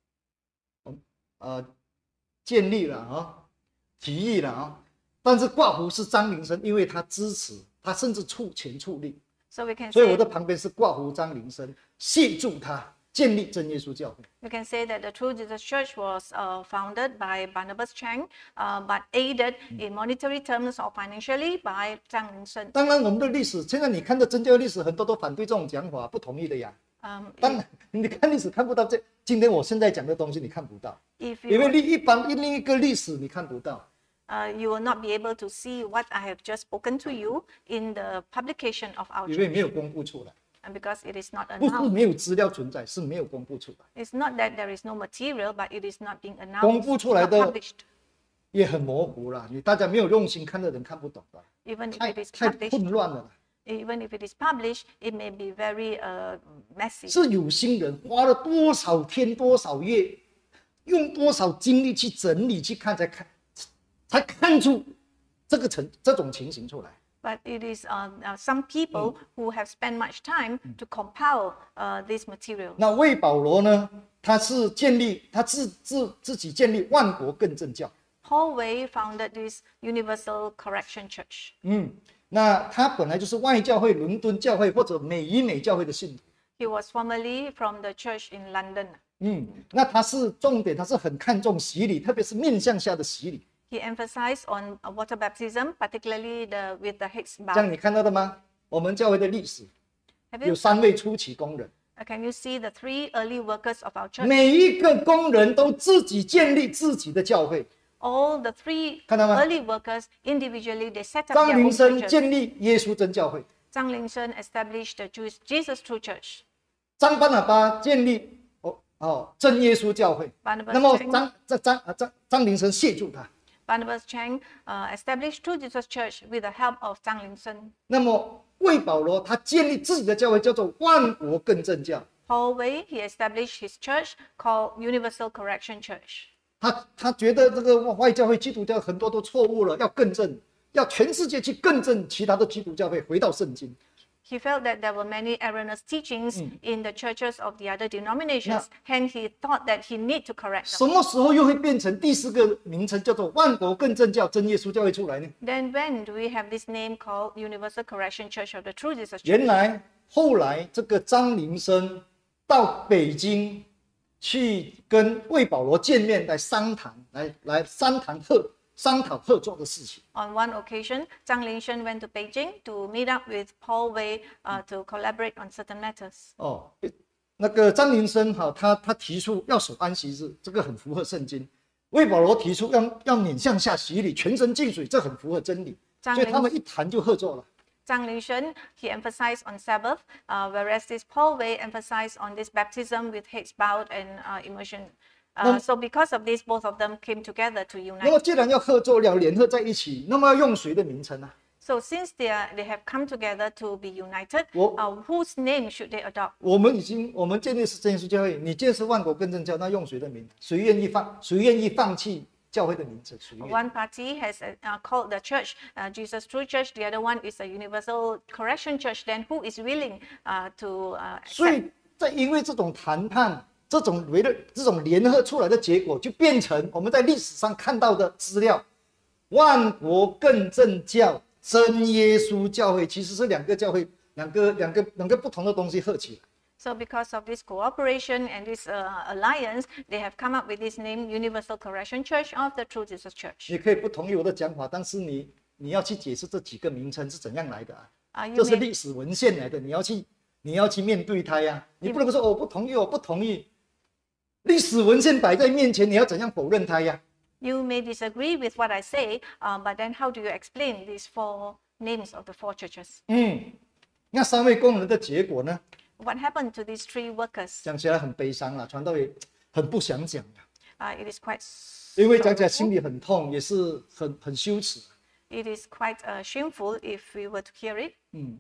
A: 呃建立了啊，提议了啊，但是挂胡是张灵生，因为他支持，他甚至出钱出力，
B: So we can
A: 所以我
B: say
A: 的旁边是挂胡张灵生，协助他建立真耶稣教会。
B: we can say that the True Jesus Church was uh, founded by Barnabas Chang, uh, but aided in monetary terms or financially by Zhang Lingshen.
A: 当然，我们的历史现在你看的真教会历史，很多都反对这种讲法，不同意的呀。
B: Um,
A: 当然，你看历史看不到这，今天我现在讲的东西你看不到，
B: if
A: 因为
B: you,
A: 另一般另一个历史你看不到。
B: uh, you will not be able to see what I have just spoken to you in the publication of our
A: 因为
B: church,
A: 没有公布出来，
B: and because it is not
A: 不是
B: announced.
A: 没有资料存在，是没有公布出来，
B: It's not that there is no material, but it is not being
A: 公
B: announced,
A: 布
B: it's
A: 出来
B: not
A: 的
B: published.
A: 也很模糊了。你大家没有用心看的人看不懂的，
B: Even if
A: 太
B: it is
A: 太
B: published,
A: 混乱了。
B: even if it is published, it may be very uh, messy.
A: 是有心人花了多少天多少夜，用多少精力去整理去看，才看才看出这个成这种情形出来。
B: But it is uh, uh, some people who have spent much time to compile uh, this material.
A: 那为保罗呢，他是建立他自自自己建立万国更正教。
B: Paul Way founded this Universal Correction Church.
A: 嗯，那他本来就是外教会、伦敦教会或者美以美教会的信徒。
B: He was formerly from the church in London.
A: 嗯，那他是重点，他是很看重洗礼，特别是面向下的洗礼。
B: He emphasized on uh, water baptism, particularly the with the heads
A: 这样
B: bowed.
A: 你看到的吗？我们教会的历史
B: Have
A: 有
B: you,
A: 三位初期工人，
B: uh, can you see the three early workers of our church?
A: 每一个工人都自己建立自己的教会。
B: All the three
A: 看到吗？
B: early workers individually they set up
A: 张
B: their
A: 灵
B: own
A: 生
B: churches.
A: 建立耶稣真教会，
B: Zhang Lingshen established the Jews- Jesus True Church.
A: 张巴拿巴建立哦哦真耶稣教会。
B: Barnabas
A: 那么
B: Chang
A: 张张张啊张张灵生协助他。
B: Barnabas Chang uh, established True Jesus Church with the help of Zhang Lingsheng.
A: 那么魏保罗他建立自己的教会，叫做万国更正教。
B: Paul Wei, he established his church called Universal Correction Church.
A: 他他觉得这个外教会基督教很多都错误了，要更正，要全世界去更正其他的基督教会，回到圣经。
B: He felt that there were many erroneous teachings in the churches of the other denominations, hence he thought that he need to correct
A: 什
B: them.
A: 么时候又会变成第四个名称叫做万国更正教真耶稣教会出来呢？
B: Then when do we have this name called Universal Correction Church of the True Jesus Church?
A: 原来后来这个张灵生到北京去跟魏保罗见面，来商谈，来来商谈合商讨合作的事情。
B: On one occasion, Zhang Lingsheng went to Beijing to meet up with Paul Wei uh, to collaborate on certain matters.
A: 哦，那个张灵生哈，他他提出要守安息日，这个很符合圣经。魏保罗提出要要免向下洗礼，全身浸水，这很符合真理。所以他们一谈就合作了。
B: Zhang Lingsheng, he emphasized on Sabbath, uh, whereas this Paul Wei emphasized on this baptism with heads bowed and uh, immersion. Uh, so because of this, both of them came together to
A: 那么
B: unite.
A: 既然要合作，要联合在一起，那么要用谁的名称呢？
B: So since they are, they have come together to be united,
A: 我
B: uh, whose name should they adopt?
A: 我们已经，我们建立是真耶稣教会，你建是万国更正教，那用谁的名？谁愿意放？谁愿意放弃教会的名字？谁愿意？
B: One party has uh, called the church uh, Jesus True Church. The other one is a Universal Correction Church. Then who is willing uh, to uh,
A: 所
B: accept?
A: 以在因为这种谈判，这种为了这种联合出来的结果，就变成我们在历史上看到的资料，万国更正教、真耶稣教会，其实是两个教会，两个两个两个不同的东西合起来。
B: So because of this cooperation and this uh, alliance, they have come up with this name, Universal Correction Church of the True Jesus Church.
A: 你可以不同意我的讲法，但是你你要去解释这几个名称是怎样来的啊？
B: Uh, you
A: 这是
B: may,
A: 历史文献来的，你要去你要去面对它呀，你不能说、哦、我不同意，我不同意。历史文献摆在面前，你要怎样否认它呀？
B: you may disagree with what I say, uh, but then how do you explain these four names of the four churches?
A: 嗯，那三位工人的结果呢？
B: What happened to these three workers?
A: 讲起来很悲伤了，传道也很不想讲了，
B: Uh, it is quite
A: 因为讲起来心
B: sorrowful.
A: 里很痛，也是很很羞耻。
B: It is quite uh, shameful if we were to hear it.
A: 嗯，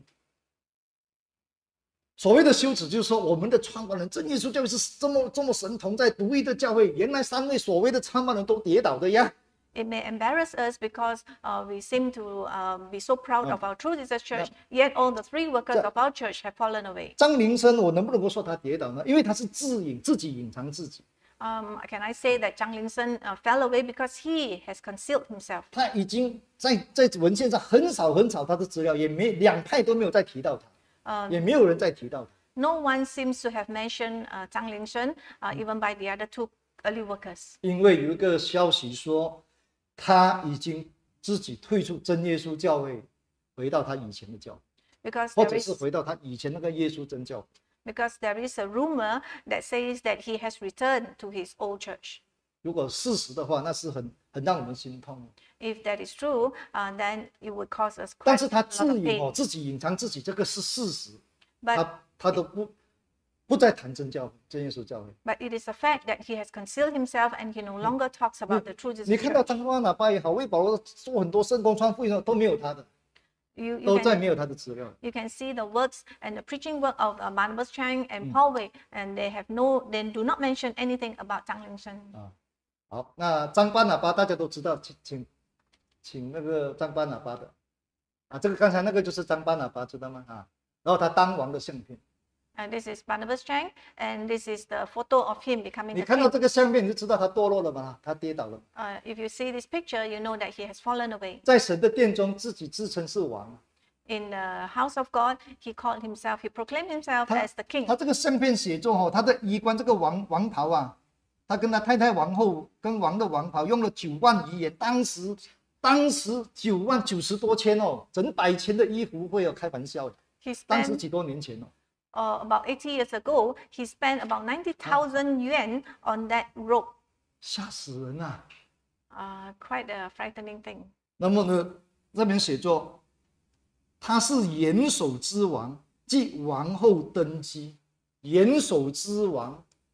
A: 所谓的羞耻，就是说我们的创办人真耶稣教会是这么这么神同在独一的教会，原来三位所谓的创办人都跌倒的呀。
B: It may embarrass us because uh, we seem to um, be so proud of our True Jesus Church, yet all the three workers of our church have fallen away.
A: 张灵生，我能不能够说他跌倒呢？因为他是自隐自己隐藏自己，
B: Um, can I say that Zhang Lingsheng uh, fell away because he has concealed himself?
A: 他已经在在文献上很少很少他的资料，也没两派都没有再提到他，
B: Um,
A: 也没有人再提到他。
B: no one seems to have mentioned uh, Zhang Lingsheng, uh, even by the other two early workers.
A: 因为有一个消息说，他已经自己退出真耶稣教会，回到他以前的教会，
B: Because
A: 或
B: there
A: 者是
B: is
A: 回到他以前那个耶稣真教会。
B: because there is a rumor that says that he has returned to his old church.
A: 如果事实的话，那是很很让我们心痛的。
B: If that is true, uh, then it would cause us
A: 但
B: quite
A: 是
B: a
A: 他
B: lot
A: 自
B: of
A: 隐哦，
B: pain.
A: 自己隐藏自己，这个是事实。
B: But
A: 他他都不不再谈真教会、真耶稣教会。
B: but it is a fact that he has concealed himself and he no longer talks about the true
A: 你
B: Jesus
A: 看到
B: Church.
A: 张巴拿巴也好，为保罗做很多圣工传福音都没有他的，
B: You, you
A: 都再
B: can
A: 没有他的资料。
B: you can see the works and the preaching work of uh, Barnabas Chang and
A: Mm.
B: Paul Wei, and they have no, they do not mention anything about Zhang Lingsheng.
A: 啊，好，那张巴拿巴大家都知道，请请请那个张巴拿巴的啊，这个刚才那个就是张巴拿巴，知道吗？啊，然后他当王的相片，
B: And this is Barnabas Chang, and this is the photo of him becoming
A: 你
B: the
A: 看到
B: king.
A: 这个相片，你就知道他堕落了嘛，他跌倒了，
B: Uh, if you see this picture, you know that he has fallen away.
A: 在神的殿中自己自称是王。
B: In the house of God, he called himself, he proclaimed himself
A: 他
B: as the king.
A: 他这个相片写作哦，他的衣冠这个王王袍啊，他跟他太太王后跟王的王袍用了九万余元，当时当时九万九十多千哦，整百千的衣服会有开玩笑的，
B: He
A: 当时
B: spent
A: 几多年前哦，
B: uh, about eighty years ago, he spent about ninety thousand yuan on that robe.
A: 吓死人啊！
B: Uh, quite a frightening thing.
A: 那么呢，这边写作，他是元首之王，即王后登基，元首之王，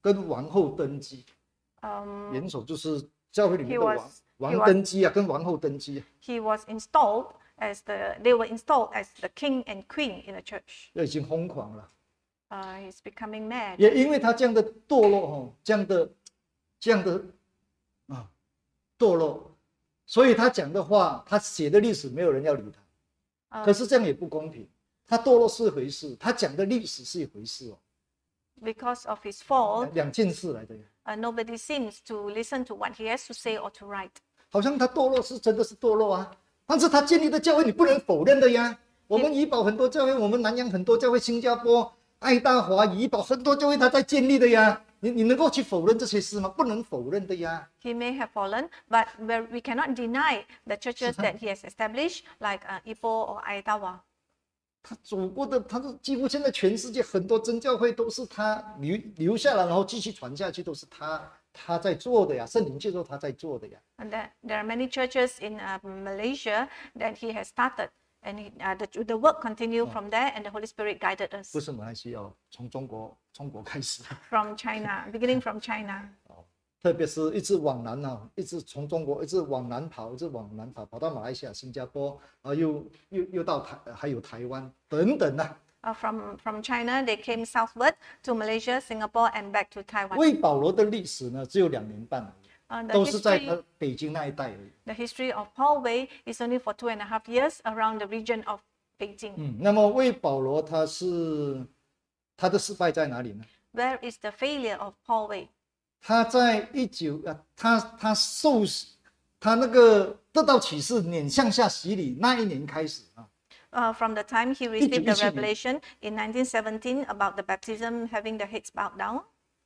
A: 跟王后登基。
B: Um,
A: 元首就是教会里面
B: he
A: 的王
B: was-
A: 王
B: he was-
A: 登基啊，跟王后登基啊，
B: he was installed as the, they were installed as the king and queen in the church.
A: 已经疯狂了。
B: Uh, he's becoming mad.
A: 也因为他这样的堕落哦，这样的这样的啊堕落，所以他讲的话，他写的历史没有人要理他。
B: Uh,
A: 可是这样也不公平，他堕落是一回事，他讲的历史是一回事哦，
B: because of his fall,
A: 两件事来的。
B: uh, nobody seems to listen to what he has to say or to write.
A: 好像他堕落是真的是堕落啊，但是他建立的教会你不能否认的呀。我们怡保很多教会，我们南洋很多教会，新加坡、爱大华、怡保很多教会他在建立的呀。你你能够去否认这些事吗？不能否认的呀。
B: He may have fallen, but where we cannot deny the churches that he has established, like uh, Ipoh or Aitawa.
A: 他走过的，他是几乎现在全世界很多真教会都是他留留下来，然后继续传下去，都是他他在做的呀。圣灵借助他在做的呀。
B: And there, there are many churches in uh, Malaysia that he has started, and he, uh, the, the work continued from there, and the Holy Spirit guided us
A: 不是马来西亚，从中国中国开始，
B: from China, beginning from China.
A: 特别是一直往南啊，一直从中国一直往南跑，一直往南跑，跑到马来西亚、新加坡，啊，又又又到台，还有台湾等等啊。
B: Uh, from, from China, they came southward to Malaysia, Singapore, and back to Taiwan.
A: 为保罗的历史呢，只有两年半而已，
B: Uh, the,
A: 都是在
B: history,
A: 他北京那一带而已。
B: the history of Paul Wei is only for two and a half years around the region of Beijing.
A: 嗯，那么为保罗他是他的失败在哪里呢？
B: Where is the failure of Paul Wei?
A: 他在一九啊，他他受他那个得到启示，脸向下洗礼那一年开始啊，
B: Uh, from the time he received the
A: 一九一七年。
B: revelation in nineteen seventeen about the baptism having the heads bowed down,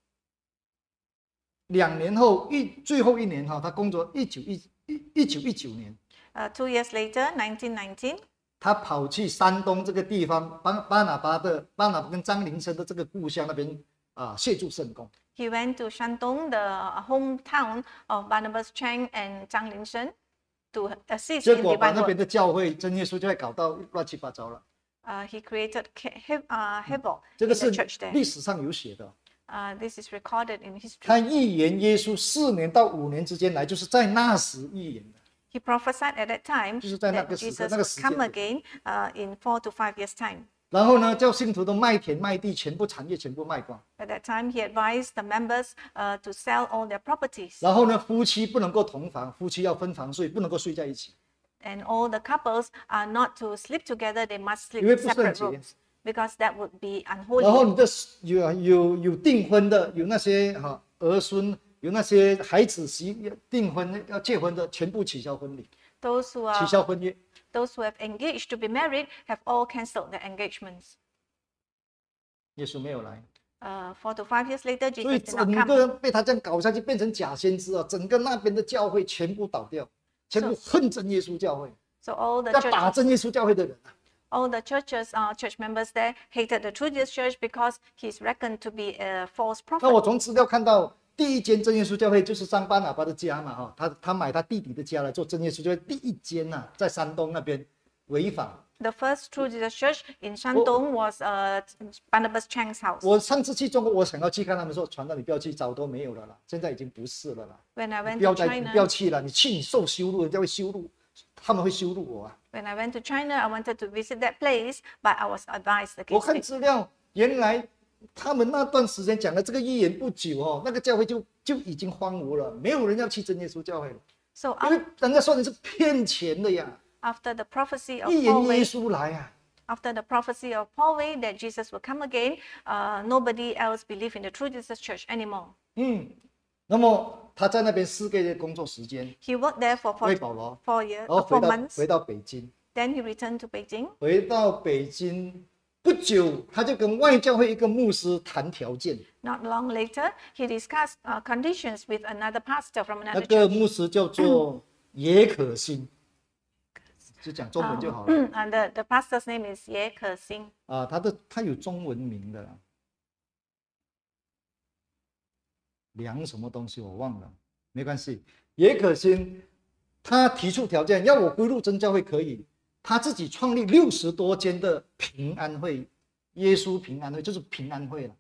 A: 两年后一最后一年哈，他工作一九一一一九一九年，
B: uh, two years later, nineteen nineteen,
A: 他跑去山东这个地方，巴巴拿巴的巴拿巴跟张灵生的这个故乡那边啊，协助圣工。
B: he went to Shandong, the hometown of Barnabas Chang and Zhang Lingshen, to assist
A: 结
B: in
A: 果把
B: divine
A: 那边
B: work.
A: 的教会真耶稣就会搞到乱七八糟了。
B: Uh, he created he- he- uh, havoc
A: 这
B: in
A: 个
B: the
A: 是
B: church there.
A: 历史上有写的。
B: Uh, this is recorded in history.
A: 他预言耶稣四年到五年之间来，就是在那时预言的。
B: He prophesied at that time
A: 就是在那
B: that
A: 个时
B: Jesus
A: 那个
B: would
A: 时间
B: come
A: 点。
B: again uh, in four to five years' time.
A: 然后呢，叫信徒都卖田卖地，全部产业全部卖光。
B: At that time, he advised the members uh, to sell all their properties.
A: 然后呢，夫妻不能够同房，夫妻要分房睡，不能够睡在一起。
B: And all the couples are not to sleep together, they must sleep
A: 因为
B: in
A: 不圣
B: separate
A: 洁。
B: rooms because that would be
A: 然后
B: unholy.
A: 你的有有有订婚的，有那些哈、儿孙，有那些孩子媳订婚要结婚的，全部取消婚礼，
B: Those who
A: 取
B: are
A: 消婚约。
B: those who have engaged to be married have all cancelled their engagements.
A: 耶稣没有来，
B: Uh, four to five years later,
A: 所以
B: Jesus did not
A: 整
B: come.
A: 个被他这样搞下去，变成假先知啊！整个那边的教会全部倒掉，全部恨真耶稣教会，
B: So all the
A: 要打
B: churches,
A: 真耶稣教会的人啊！
B: all the churches, uh, church members there hated the true Jesus church because he's reckoned to be a false
A: 那
B: prophet.
A: 我从资料看到，第一间真耶稣教会就是张巴拿巴的家嘛，哈，他他买他弟弟的家来做真耶稣教会，第一间呐、啊，在山东那边潍坊。
B: The first true Jesus church in Shandong was uh, Barnabas Chang's house.
A: 我上次去中国，我想要去看他们说，传道你不要去，早都没有了啦，现在已经不是了啦。
B: When I
A: 你
B: went
A: 不要
B: to
A: 再，你不要
B: China,
A: 去了，你去你受羞辱，人家会羞辱，他们会羞辱我啊！
B: when I went to China, I wanted to visit that place, but I was advised
A: 我
B: against
A: 看
B: it.
A: 资料，原来他们那段时间讲的这个预言不久哦，那个教会就就已经荒芜了，没有人要去真耶稣教会了，
B: So
A: 因
B: af-
A: 为人家说你是骗钱的呀，
B: after the prophecy of
A: 预言
B: Paul
A: 耶
B: Wei,
A: 稣来啊。
B: after the prophecy of Paul Wei that Jesus will come again, uh, nobody else believed in the true Jesus church anymore.
A: 嗯，那么他在那边四个月工作时间，
B: He worked there for
A: 为
B: four,
A: 保罗，
B: four years,
A: 然后
B: uh,
A: 回
B: four
A: 到
B: months.
A: 回到北京，
B: Then he returned to Beijing.
A: 回到北京不久，他就跟外教会一个牧师谈条件，
B: Not long later, he discussed uh, conditions with another pastor from
A: 那
B: another
A: 个
B: church.
A: 牧师叫做也可欣，就讲中文就好了。
B: And the, the pastor's name is Ye Ke-sing.
A: 啊，他的他有中文名的啦，梁什么东西我忘了，没关系。也可欣，他提出条件，要我归入真教会可以，他自己创立六十多间的平安会，耶稣平安会就是平安会了。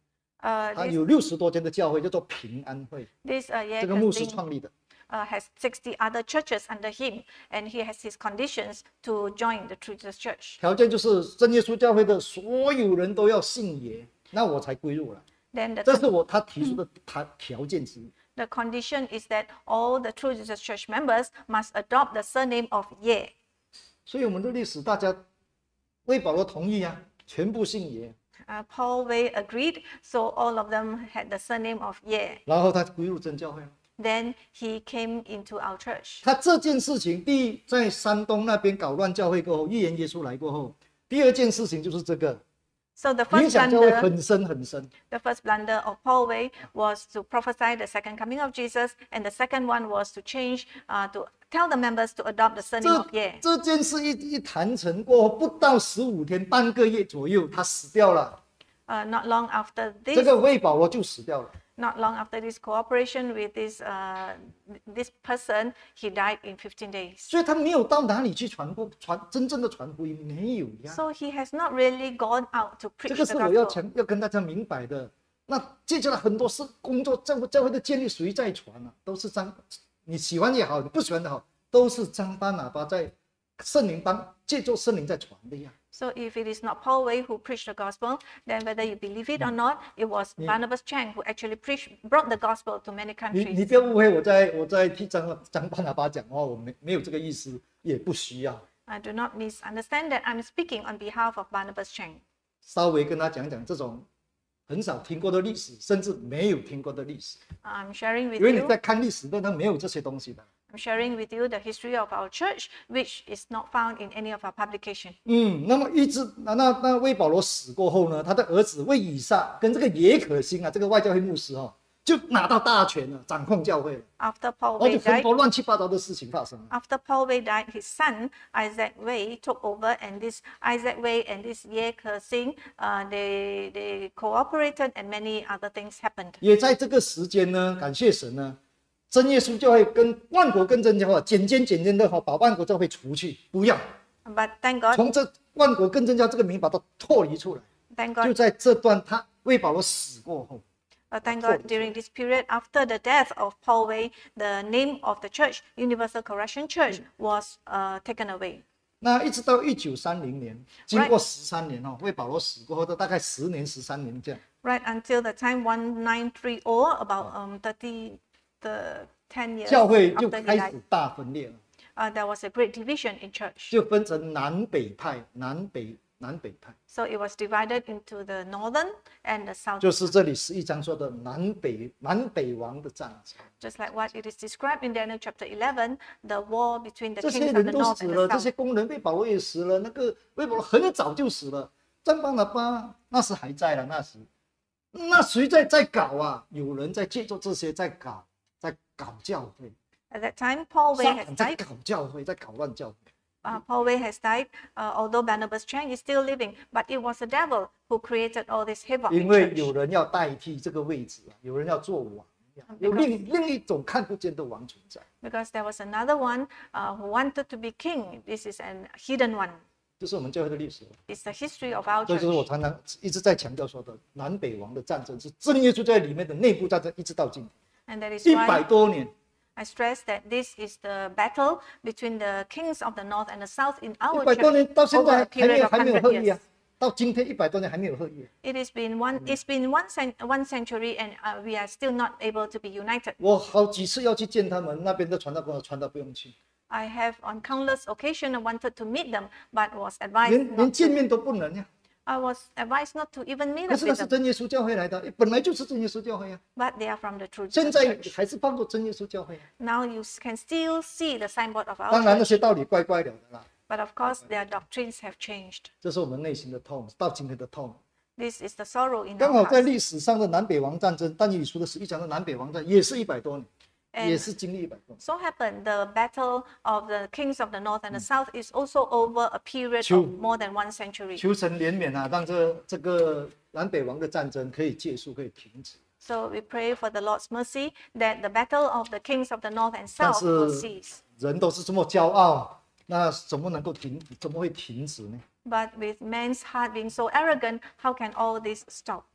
B: Uh,
A: 他
B: this
A: 有六十多间的教会，叫做平安会，
B: this uh,
A: 这个牧师
B: Ye
A: 创立的。
B: uh, has sixty other churches under him, and he has his conditions to join the True Jesus Church.
A: 条件就是真耶稣教会的所有人都要信耶，那我才归入来。
B: Then the
A: 这是我他提出的他条件之一。
B: The condition is that all the True Jesus Church members must adopt the surname of Ye.
A: 所以我们的历史，大家为保罗同意啊，全部信耶，
B: Uh, Paul Way agreed, so all of them had the surname of Ye.
A: 然后他归入真教会。
B: Then he came into our church.
A: 他这件事情，第一，在山东那边搞乱教会过后，预言耶稣来过后，第二件事情就是这个
B: So the
A: 影
B: first
A: 响教会
B: blunder,
A: 很深很深。
B: the first blunder of Paul Way was to prophesy the second coming of Jesus, and the second one was to change, uh, to tell the members to adopt the surname of
A: 这
B: Ye.
A: 这件事一一谈成过后，不到十五天，半个月左右，他死掉了。
B: Uh, not long after
A: 这
B: this,
A: 个魏保罗就死掉了。
B: not long after this cooperation with this uh, this person, he died in fifteen days.
A: 所以他没有到哪里去传播传真正的传福音，没有呀。
B: So he has not really gone out to
A: 这
B: preach
A: 个
B: the
A: 是我要
B: gospel.
A: 强要跟大家明白的。那接下来很多事工作，教会教会的建立谁在传啊？都是张，你喜欢也好，你不喜欢也好，都是张巴拿巴在圣灵帮借助圣灵在传的呀。
B: So if it is not Paul Way who preached the gospel, then whether you believe it or not, it was Barnabas Chang who actually preached, brought the gospel to many
A: 你你
B: countries.
A: 不要误会，我在我在替张张巴拿巴讲话，我没没有这个意思，也不需要。
B: I do not misunderstand that I'm speaking on behalf of Barnabas Chang.
A: 稍微跟他讲讲这种很少听过的历史，甚至没有听过的历史，
B: I'm sharing with
A: 因为你
B: you,
A: 在看历史的，那没有这些东西的。
B: I'm sharing with you the history of our church, which is not found in any of our publication.
A: 嗯，那么一直那那那魏保罗死过后呢，他的儿子魏以撒跟这个耶可辛啊，这个外教会牧师哦，就拿到大权了，掌控教会了，
B: After Paul
A: 而且
B: Way
A: 很
B: died,
A: 多乱七八糟的事情发生。
B: after Paul Way died, his son Isaac Way took over, and this Isaac Way and this Ye Kersing, uh, they they cooperated, and many other things happened.
A: 也在这个时间呢，感谢神呢，真耶稣教会跟万国跟真教会渐渐渐渐的哈，把万国教会除去，不要
B: But thank God,
A: 从这万国跟真教这个名把它脱离出来。
B: thank
A: 就
B: God,
A: 在这段他魏保罗死过后，
B: uh, thank God. During this period, after the death of Paul Way, the name of the church, Universal Correction Church, was uh, taken away.
A: 那一直到一九三零年，经过十三年哦，魏保罗死过后的大概十年、十三年这样，
B: Right until the time nineteen thirty, about um thirty, the ten years
A: 教会就
B: after he
A: 开
B: died,
A: 始大分裂了，
B: uh, there was a great division in church.
A: 就分成南北派、南北南北派，
B: So it was divided into the northern and the southern,
A: 就是这里十一章说的南北南北王的战争。
B: just like what it is described in Daniel chapter eleven, the war between the
A: 这
B: kings
A: 些
B: of
A: 人
B: the
A: 都
B: north
A: 死
B: and
A: 了，
B: the
A: 这些
B: south.
A: 工人魏保罗也死了，那个魏保罗很早就死了，张巴拿巴那时还在了，那时那谁在在搞啊？有人在借助这些在搞，在搞教会，
B: At that time, Paul Way
A: 撒
B: has
A: 旦在
B: died.
A: 搞教会，在搞乱教会。
B: Uh, Paul Way has died, uh, although Barnabas Chang is still living, but it was the devil who created all this havoc
A: 因
B: in
A: 为
B: church.
A: 有人要代替这个位置啊，有人要做王，有另另一种看不见的王存在，
B: Because there was another one uh, who wanted to be king. This is an hidden one.
A: 这是我们教会的历史。
B: It's the history of our
A: 这就是我
B: church.
A: 常常一直在强调说的，南北王的战争是真耶稣在里面的内部战争，一直到今
B: And that is
A: 天一百
B: why
A: 多年。
B: I stress that this is the battle between the kings of the north and the south in
A: 一
B: our
A: 百多
B: church
A: 年到现
B: over
A: 在
B: a
A: 还没
B: period
A: 有
B: of
A: 还没有
B: hundred
A: 合一啊
B: years.，
A: 到今天一百多年还没有合一。
B: It has been one. It's been one cent, one century, and uh, we are still not able to be united.
A: 我好几次要去见他们，那边的传道跟我传道不用去，
B: I have on countless occasions wanted to meet them, but was advised
A: 连连
B: not
A: 见
B: to.
A: 面都不能呀。
B: I was advised not to even meet
A: 可
B: up
A: 是那
B: with
A: 是
B: them.
A: 真耶稣教会来的，本来就是真耶稣教会呀。
B: But they are from the true
A: 现
B: Jesus
A: 在
B: church.
A: 还是放作真耶稣教会呀。
B: Now you can still see the signboard of
A: 当
B: our
A: 然那
B: church,
A: 些道理怪怪的啦，
B: but of course their doctrines have changed.
A: 这是我们内心的痛，到今天的痛。
B: This is the sorrow in
A: 刚
B: our
A: 好在
B: hearts.
A: 历史上的南北王战争，但以理书的十一讲的南北王战也是一百多年，
B: And
A: 也是经历一百多年。
B: so happened the battle of the kings of the north and the south is also over a period
A: True.
B: of more than one century.
A: 求神怜悯啊，让这这个南北王的战争可以结束，可以停止。
B: So we pray for the Lord's mercy that the battle of the kings of the north and south
A: That's,
B: will
A: uh,
B: cease.
A: 人都是这么骄傲，那怎么能够停？怎么会停止呢？
B: But with man's heart being so arrogant, how can all this stop?